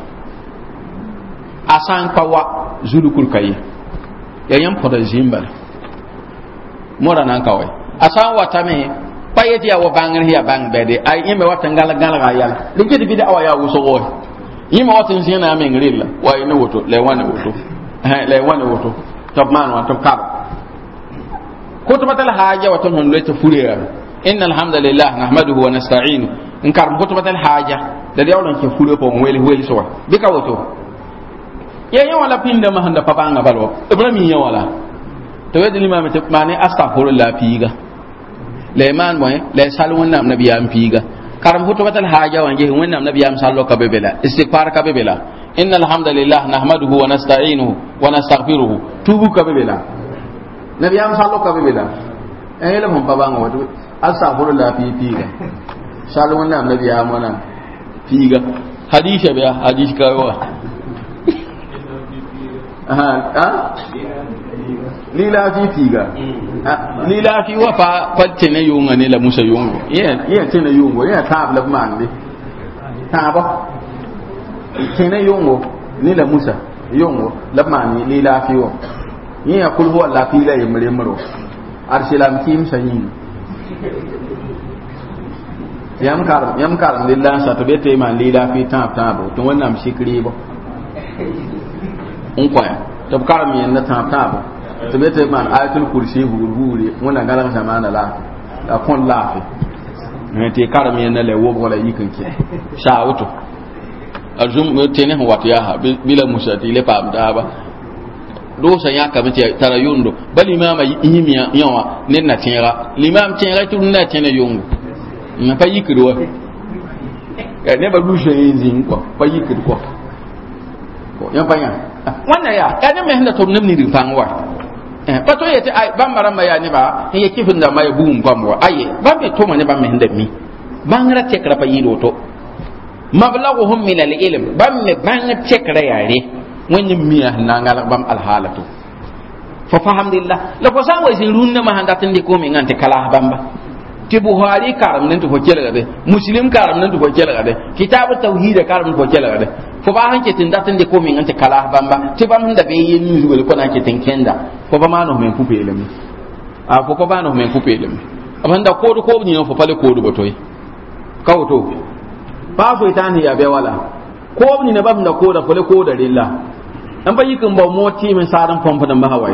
asan kawa zulu kurkaye ya yam poda zimbal mora nan kawai asan wata me payeti ya wa bangar hiya bang bede ay yime wata ngala ngala ga yalla dikiti bida awa ya wuso go yime wata zina me ngirilla wa ina woto le wana woto la wani woto top man wa top kab ko to batal haja wa to non le to furiya inna alhamdulillah nahmaduhu wa nasta'inu in kar ko to batal haja da da yawon ke furiya ko weli weli so bika woto ya yawa la pinda ma handa papa nga balwa ibrahim ya wala to wadi limam te mane astaghfirullah figa leman moy le salwon nam nabiyam figa karam ko to batal haja wange wonnam nabiyam sallo ka bebela istighfar ka bebela إن الحمد لله نحمده ونستعينه ونستغفره توبوا كبيلا نبي أم صلوا كبيلا أيه لهم بابان ودو أستغفر الله في فيها صلوا النام نبي أمنا فيها حديث بيا حديث كوا ها ها ليلا في فيها ليلا في وفا فتنا يوم أنا لا موسى يوم يه يه تنا يوم يه تاب لبمان دي تابه kene yongo ni la Musa yongo la mani li la fiwo ni ya kul huwa la fi la yimre maro arsilam kim sanyin yam kar yam kar lillah sa to bete man li la fi ta ta bo to wannan shikri bo on kwaya to kar mi na ta ta bo to bete man ayatul kursi hurhuri wannan galan zamana la la kon la fi ne te kar mi na le wo wala yikan ke sha auto azum tene ho watiya ha bila musati le pam daba do sa ya ka miti tara yundo bal imama yimi yawa nen na tinra l'imam tinra tu na tena yungu na pa yikirwa ya ne ba dushe yin ko pa yikir ko ko yan pa yan wannan ya ya ne me handa to nem ni ri fangwa eh pa to yete ay bambara ma ya ne ba ye kifin da mai buum kwamwa aye ba be to ma ne ba me handa mi bangra tekra pa yido to mablaghum min al-ilm bam me bang tekra yare wani miya na ngala bam al-halatu fa fahamdillah la ko san wai sin runna ma handa tan de ko mi ngante kala bamba ti buhari karam nan to ko kela de muslim karam nan to ko kela de kitab tauhid karam ko kela de fo ba hanke tin datan de ko mi ngante kala bamba ti bam handa be yin ni zuwa ko na ke tin kenda fo ba ma no men ku pelemi a fo ko ba no men ku pelemi abanda ko do ko ni no fo pale ko do botoy kawto ba so itani ya be wala ko ni na bam da ko da pale ko da lilla an ba yikin ba moti min sadan pompa da mahawaye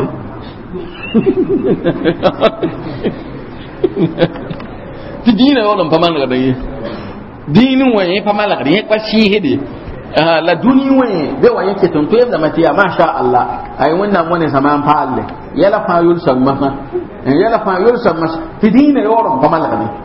ti dina wala pamal ga dai dinin waye pamal ga dai kwa shi hede la duni waye be waye ke ton to yanda matiya masha Allah ai wannan wani zaman falle yala fa yul samma yala fa yul samma ti dina wala pamal ga dai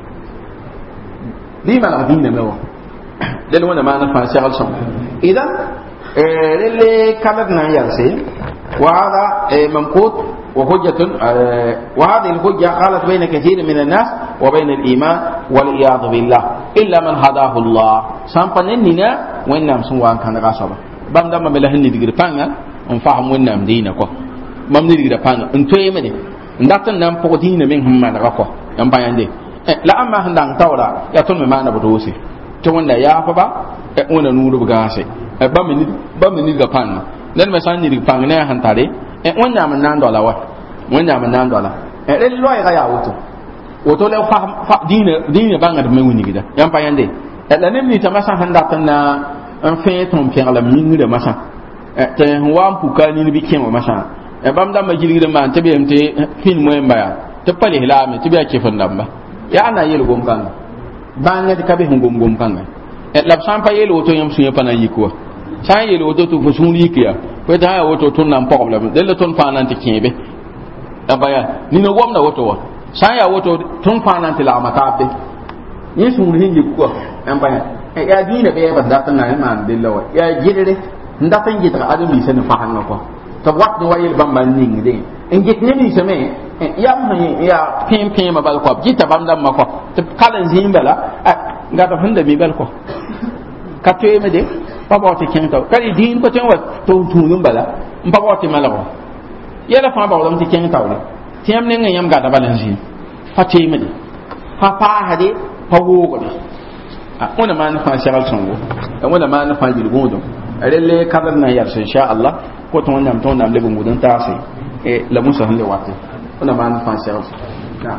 dima la dina mewa dan wannan ma na fa shi al sam idan للي كانتنا يرسي وهذا ممقوت وحجة وهذه الحجة قالت بين كثير من الناس وبين الإيمان والعياذ بالله إلا من هداه الله سامبننا وين نام سوان كان غصبا بام دام ملهن ديغري بانغا نفهم وين نام دينا كو بام ديغري بانغا انتوي مدي ndatan nan po dina min humma daga ko yan bayande la amma handan tawra ya ton me mana budusi to wanda ya fa ba e wona nuru gase e ba mi ba mi ga pan nan me san ni pan ne han tare e wanda man nan dola wa wanda man nan dola e le lo ya ya woto woto le fa fa dina dina banga de me woni gida yan bayande e la nem ni ta masa handa tan na an fe ton pi ala mi de masa e te wa mpukani ni bi ken wa masa e bam da ma jilgide man te be mte fin moy mbaya te pali hilame te be ke fandamba ya ana yel gom kan banga de kabe ngom gom kan e lab san pa yel woto yam sunya pana yiko san yel woto to fo sun yikiya ko ta ya woto ton nan problem de le ton fa nan te kebe abaya ni no gom da woto wa san ya woto ton fa nan te la makabe ni sun ri yiko an baya e ya dina be ba da tan nan man de lawa ya jidere ndatan jitra adu mi sen fa han ko ta wat no wayel bamba ning de en git ne ni seme ya ma ya pin pin ma bal ko gita bamba ma ko te kalan zimbala nga ta hunda mi bal ko ka to me de pa ba te ken taw kali din ko ten wat to tunum bala mpa ba te mala ko ya la fa ba wala te ken taw le tiam ne ngam ga da balan zin fa te me de fa pa hade pa wo ko de a ona man fa shagal songo ona man fa bil godo rele kadar na yar insha Allah ko to wannan to nan lebun gudun ta sai e la musa hande wate ona man fa sai na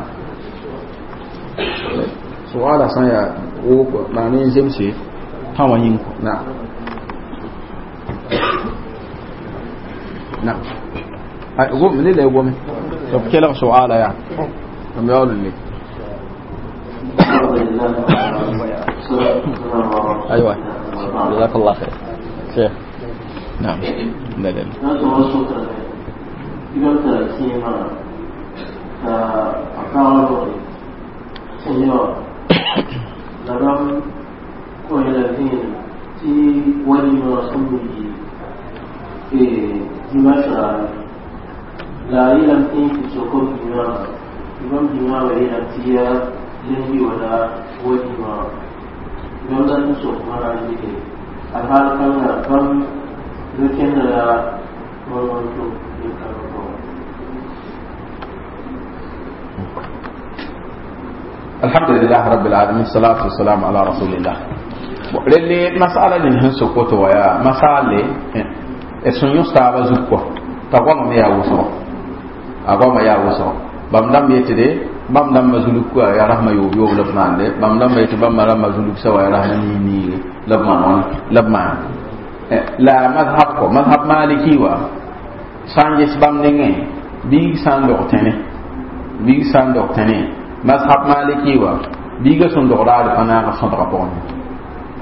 so ala san ya o na ne zemse tawa yin ko na na ai go mene le go me to kela so ala ya to me alu le ايوه جزاك الله خير شيخ نعم لا لا la ilam tin fi sokon dina imam dina wa ila tiya lengi wala wadi ma don da su mara ne alhal kan na ban dukin da wannan to ne karo alhamdulillah rabbil alamin salatu wassalamu ala rasulillah lele masala ni hin sokoto waya masale e sunyo staba zukko ta goma me ya wuso agoma ya wuso bam dam yetede bam dam mazuluk ko ya rahma yo yo lebnande bam dam yete bam mara mazuluk sa wa rahma ni ni lebman lebman la madhhab ko madhhab maliki wa sanje bam nenge bi sando tene bi sando tene madhhab maliki wa bi ga son do raal fana ga son ko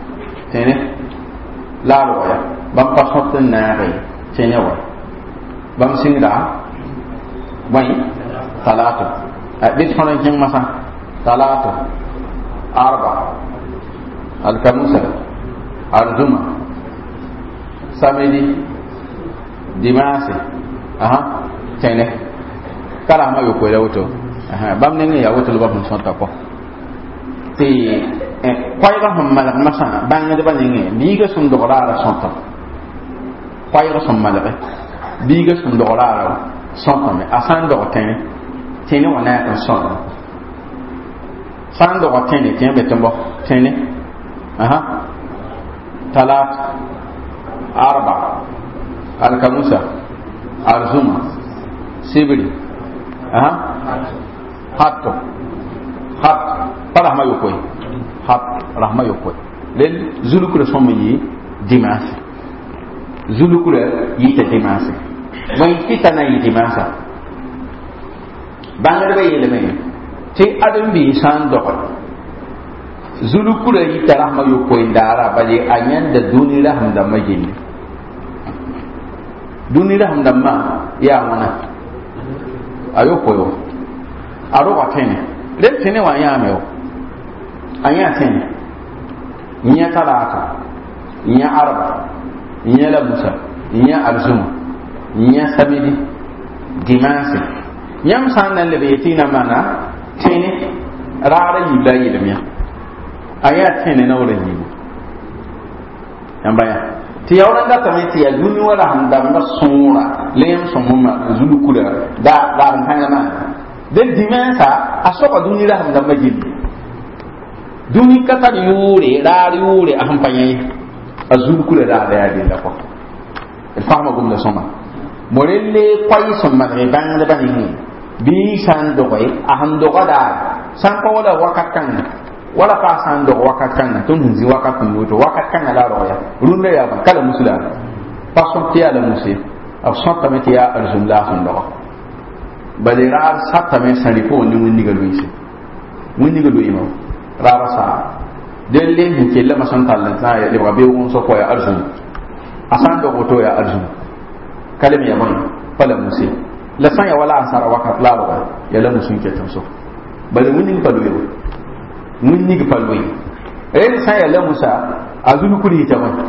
tene la ro ya bam pa sotten na re tene wa bam singra bai talatu bit hono jeng masa talatu arba alkamusa arzuma samedi dimanche aha tene kala ma yo ko la woto aha bam ne ya woto lo bam son ta ko ti eh kwaiga hum malak masa bang de baninge biga sun do ra son ta kwaiga sun malak biga sun do ra son ta me asan do tene tene wana ta son san do tene tene betombo tene aha talat arba alkamusa arzuma sibiri aha hatto hat para ma yokoy hat rahma yokoy len zulukure somme yi dimanche zulukure yi ta dimanche moy fitana yi dimanche bangar be yele me te adam bi san do zulukure yi ta rahma yokoy ndara baje anyan da duni raham da majini duni raham da ma ya wana ayo koyo aro watene le tene wa ya mewo anya tene nya talata nya arba nya la musa nya arzuma nya sabidi dimanche nyam sanan le betina mana tene rara yibla yilmiya aya tene na wala yibu yambaya ti yawra da tamiti ya duni wala handa ma sura lem somuma zulu kula da da hanga na den dimansa asoka duni la handa majid duni kata yure da yure a hampanye azulu kula da da ya dinda ko el fama gum da soma morelle kwai somma re bang da bani bi san do kwai a hando da san ko wala wakakan wala pa san do wakakan to nzi wakatun woto wakakan la roya runde ya kala musula pa son tiya la musi ab son tamati ya aljumla sun do balira satta men sari ko ni mun diga luisi mun diga lu imam rara sa delle hin kella masan tallan sa ya de wabe won so ko ya arzum asan do woto ya arzum kalimi ya man pala musi la san ya wala asara wakat la roya ya la musun ke tanso bale mun ni palu yo mun ni palu yi eh san ya la musa azulu kuri ta man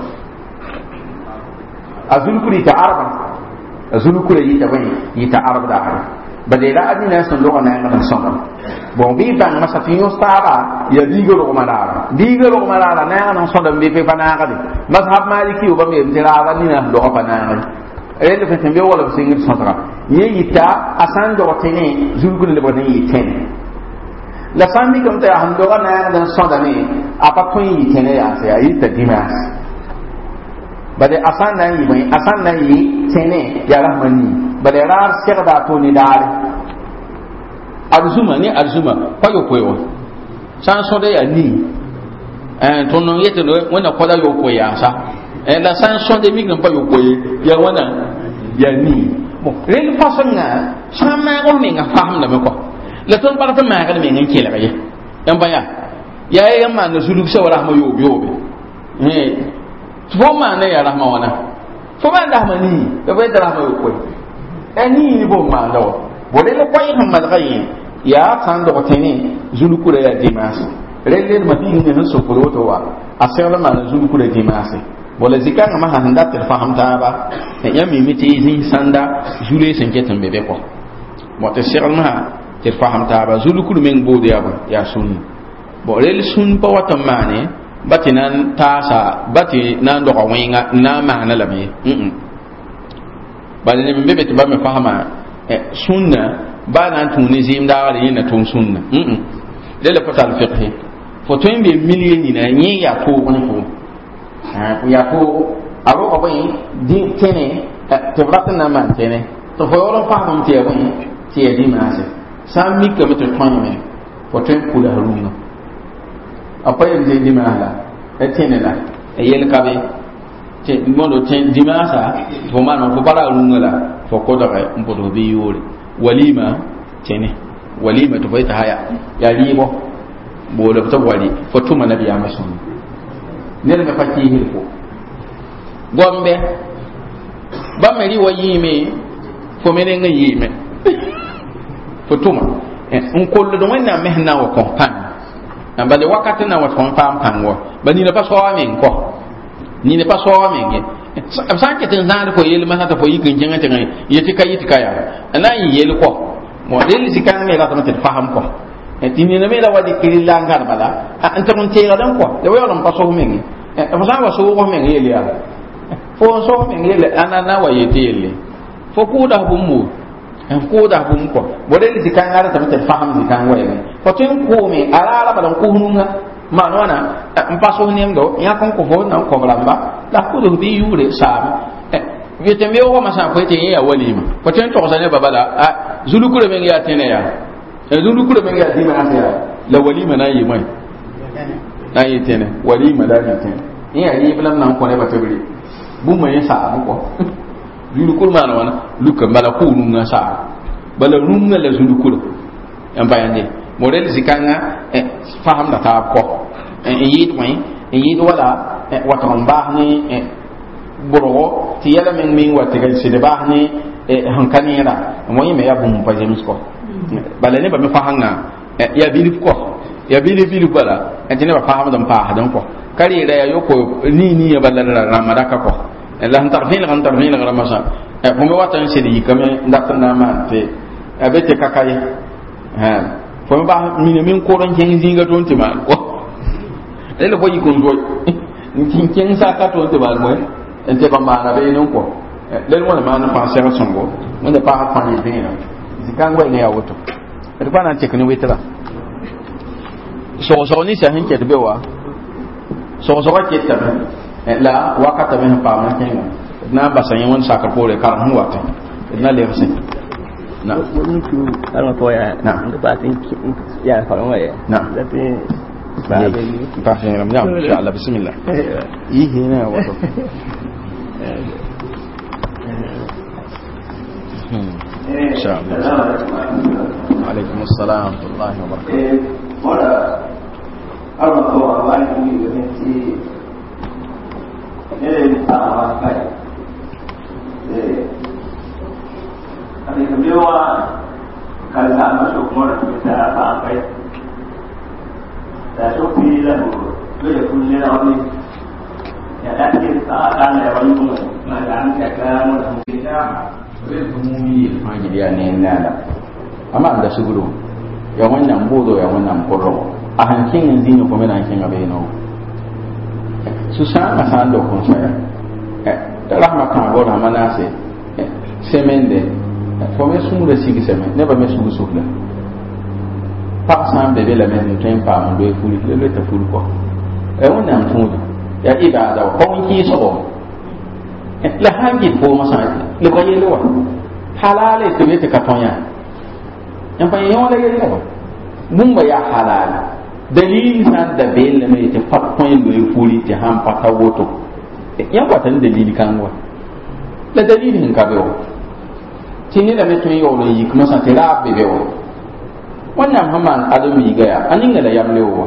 azulu kuri ta arba azulu kuri yi ta ban yi ta arba da arba bade la adina son do na ngam son bon bi bang masa fi yostara ya digo ro malala digo ro malala na ngam son be pe pana ga de mazhab maliki o ba me tira ga ni na do pa na ga e le fe tembe wala singir son tra ye yita asan do tene zulgun le bodin yiten la fami comme ta han do na ngam son da ni apa ko yiten ya se ayi ta dimas bade asan na yi bai asan na yi tene ya rahmani bale rar segda to ni dare arzuma ni arzuma payo koyo san so de ya ni eh to no yete no wona kola yo koya sa eh la san so de mi gan payo koye ya wona ya ni bon ren façon na sama ko mi nga faham na me ko le ton para ta ma ga me ngan kele ga ye yan baya ya ya ma na suluk sa rahma yo yo be eh fo ma na ya rahma wana fo ma rahma ni da bai da rahma yo koy ani ni bo ma do bo le ko yi hamal gayi ya tan do tene zulu kure ya dimas rele ma ti ni no so ko to wa asela ma zulu kure dimas bo le zikanga ma handa te faham ta ba ya mi miti zin sanda zule sen ketan bebe ko mo te sel ma te faham ta ba zulu kure men bo ya ba ya sun bo rele sun pa wata mane batinan tasa bati nan do ko winga na ma na labi mm bale ne mbebe to ba me fahama eh sunna ba nan tun ni zim da wala yin tun sunna mm le le fatal fiqh fo to mbe million ni na yin ya ko woni ko ha ya ko aro ko bai di tene te vrata na man tene to fo ro faham te bai ti e di mase sam mi ko to ton me fo to ku da haruna apa yin je di mala e tene la e yel kabe te mondo ten dimasa fo mano fo para rungala fo ko da mbodo bi yori walima tene walima to bai ta haya ya ribo bo da ta wali fo tuma nabi ya masun ne da faki hilko gombe ba mari wayime fo me ne yi me fo tuma en ko le do wonna me na wa ko pan en ba de wakati na wa ko pan pan wo ba ni na pa so men ko ni ne pa so men ge san ke tin zan ko yel ma ta fo yi kin jinga tinga yiti kay yiti kaya ana yi yel ko mo del sikan me la ta te faham ko e tini na me la wadi kiri la ngar bala an ta mun te la dan ko de wa ron pa so men e fo sa wa so ko men yel ya fo so men yel ana na wa yiti yel fo ku da bu mu en ko da bu ko bo del sikan ngar ta te faham sikan wa ne fo tin ko me ala ala balan ko hununga ma no na en pa so nem do ya kon ko fo na ko blamba la ko do bi yure sa viete me o ma sa ko te ya walima ko ten to sa ne babala a zulu kure men ya tene ya e zulu kure men ya di ma ya la walima na yi mai na yi tene walima da ni tene ni ya yi blam nan ko ne ba tabiri bu mai sa mu ko zulu kure ma na wana luka bala ko nu na sa bala nu na la zulu kure en bayande model zikanga e faham da ta ko en yi mai en yi wala wata ba ni borogo ti yala men min wata ga sidi ba ni hankanira mo yime ya bum pa jamis ko bala ne ba me fahanga ya bilip ko ya bilip bilip bala entine ba faham dan pa hadan ko kari da ya yoko ni ni ya bala da ramadaka ko la tarfin la tarfin la ramasa ko me wata sidi kame ndata na ma te abete kakai ha fo ba min min ko ron ken zinga ton ti ma ko ele ko yi ko zo kin kin sa ka to te ba mo ente ba ma na be non ko le mo na ma na pa se ra songo mo de pa pa ni be na zikangwa ne ya woto e ba na check ni wetara so so ni sa hin ke de wa so so ka ke ta la wakata me pa ma ke na ba san yon sa ka ko le ka hu wa ta na le sen na mun ku ana ko ya na ba tin ya fa wa ya na da tin parfait نعم ان شاء الله بسم الله ايه هنا وضع ان شاء الله عليكم السلام ورحمه الله وبركاته ولا أرى الله عليكم بنتي إيه تعالى كاي إيه أنا كبيرة كذا ما شو مرة كذا تعالى كاي شوف في له بيكون لنا أولي يعني أنا يقولون ما دام كلام الحمد umumi ma gidiya ne nada amma da suguru ya wannan bodo ya wannan korro a hankin yanzu ne kuma nan kin abai no su san ka san do kun saya eh rahma kan go rahma na se semende ko me sumu da sigi semen ne ba me sugu sugla pa san bebe la men tin pa mo do e fuli le ta fulu ko e wannan fudu ya ibada ko won ki so la hangi po masa le ko yele wa halale to yete katonya en pa yon la yele wa mumba ya halala dalili san da bel me te pat point do fuli te ham pata woto yan wa tan dalili kan wa la dalili hin ka be o tini da me to yo lo yi kuma sa te la be be o wannan haman adami ga ya aninga da yamle o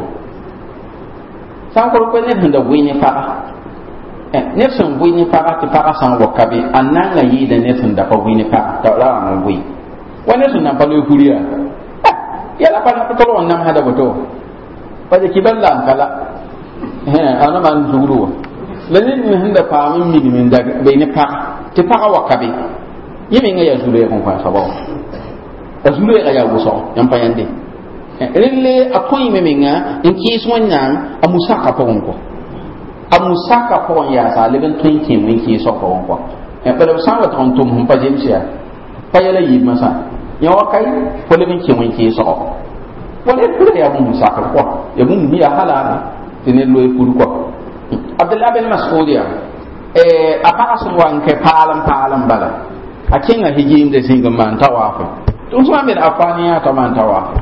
san ko ko ne da wini fa ne sun wini fa ta fa san wa kabe annan la yi da ne sun da fa wini fa ta ra an wi wani sun nan fa lo kuriya ya la fa ta to wannan hada bato fa da kiballa kala eh ana man zuru lanin ne hinda fa min min min da bai ne fa ta fa wa kabe yimi nga ya zuru ya kon fa sabaw ta zuru ya ya guso yan pa yande rille akoy memenga en ki sonnan amusaka pa wonko amusaka pa ya sa leben twenty min ki so pa wonko e pele sawa ton tum hum pa jemsia pa yala yi masa ya wakai ko leben ki min ki so wala kure ya musaka ko ya mun mi ya hala tene loy pur ko abdullah bin mas'ud ya e apaka so wanke palam palam bala akinga hijim de singa man tawafa tun so amir afaniya ta man tawafa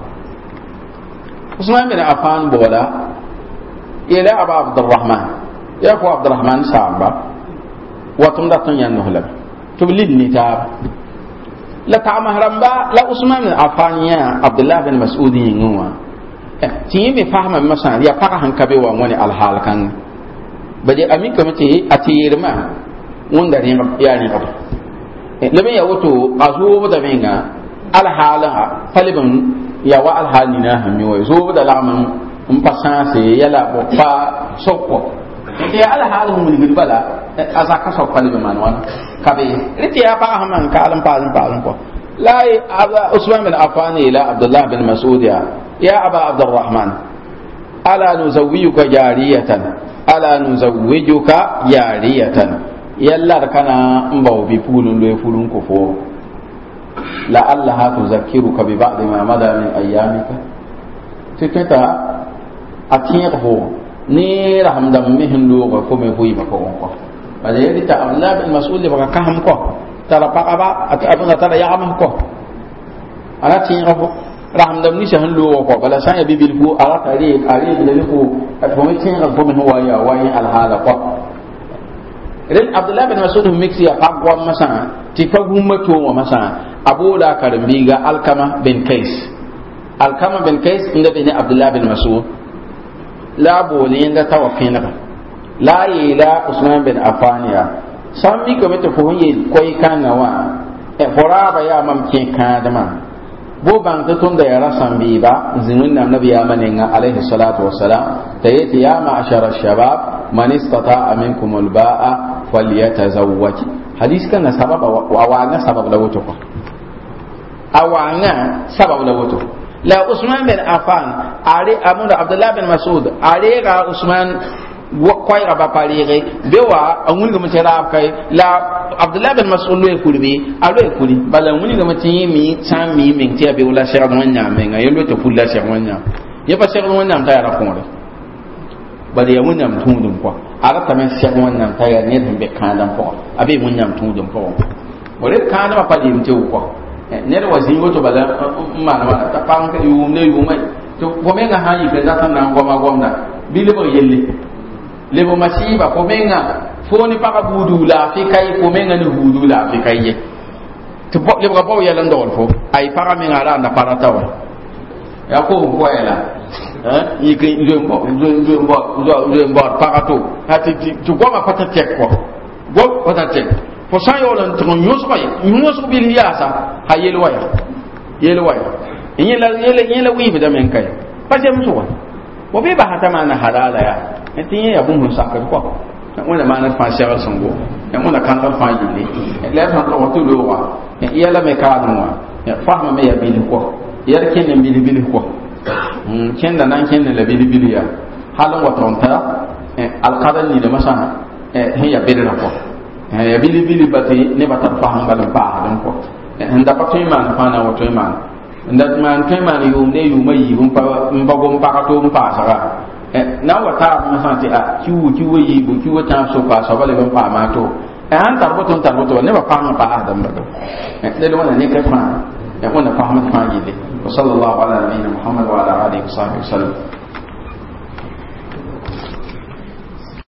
Usman bin Affan bola ila Abu Abdurrahman ya ko Abdurrahman samba watum da tan yan nohla to lidni ta la ta mahramba la Usman bin Affan ya Abdullah bin Mas'ud yinwa ti mi fahma masan ya paka han kabe wa woni alhal kan bade ami kamati atiyirma wanda ne ya ni ba lebe ya woto azu da menga al hala falibun ya wa al halina hammi wa zo da lamun um pasanse yala bo pa sokko ya al halu mun gidi bala azaka sokko falibun man wan kabe riti ya pa haman kalam palan palan ko la aba usman bin affan ila abdullah bin mas'ud ya ya aba abdurrahman ala nuzawwijuka jariyatan ala nuzawwijuka jariyatan yalla kana mbaw bi fulun lo fulun ko fo la allah tuzakkiruka bi ba'd ma mada min ayyamika tikata atiya ko ni rahamdam mi hindu ko me huyi ba ko ko bale yadi ta allah bin mas'ul ba ka ham ko tara paqaba at abuna tara ya am ko ala tin ko rahamdam ni shahan lo ko bala sa ya bibil fu ala tari ari bi ko at ko mi tin ko mi huwa ya wa al hala ko ren abdullah bin mas'ud mixi ya pagwa masa ti paguma to wa masa abula karbiga alkama bin kais alkama bin kais inda bin abdullah bin mas'ud la boli inda tawafina la ila usman bin afaniya sammi ko meto fo yi koy kana wa e foraba ya mam kin kadama bo bang to tunda ya rasambi ba zimin nam nabi ya maninga alaihi salatu wassalam tayati ya ma'ashara shabab man istata'a minkum al-ba'a falyatazawwaj hadis kan sabab awanga sabab la woto ko awanga sabab la woto la usman bin affan ali amuna abdullah bin mas'ud ali ga usman koy ga ba parire bewa angun ga mutara kai la abdullah bin mas'ud lo kurbi alo kuri bala nguni ga mati mi san mi min ti be wala shara wanya men ga yelo to fulla shara wanya ya pa shara wanya ta yara ko bala ya wanya mutundum ko ara tamen shara wanya ta ya ne be kandan ko abe wanya mutundum ko wala kandan pa di mte ko ne da wazin goto bala ma na ta pang ka yum ne yum mai to ko men ga hayi be da tan nan goma gomna bile bo yelle lebo masiba ko menga foni paka budu la fi kay ko menga ni budu la fi kay to bo lebo ga bo yalla ndol fo ay para menga la na para taw ya ko ko yalla hein yi ke ndembo ndembo ndembo para to hati to ko ma pata tek ko bo pata tek fo sa yo lan to nyos ko nyos ko bil yasa ha yelo waya yelo waya yela yela yela wi bi da men kay pa jem so wa bo be ba hata mana halala ya tinye ya bumbu sakar ko wala mana fa shara sango ya mona kan kan fa yile la fa ko to lo wa ya la me ka no ya fa me ya bil ko ya ken ne bil bil ko mm ken da nan ken ne la bil bil ya halan wa tonta al qadal ni da masa he ya bil ko ya bil bil bati ne bata fa han balan ba dan ko nda pa to man fa na wa to man nda man to man yu ne yu mai yu pa mbago pa ka to pa sara na wata ma santi a kiwu kiwu yi bu kiwu ta so ka so bale ban pa ma to e an tarbo ton tarbo to ne ba pa ma pa adam ba to ne do na ne ka fa ya ko na fa ma fa yi le sallallahu ala nabiyina muhammad wa ala alihi wa sahbihi sallam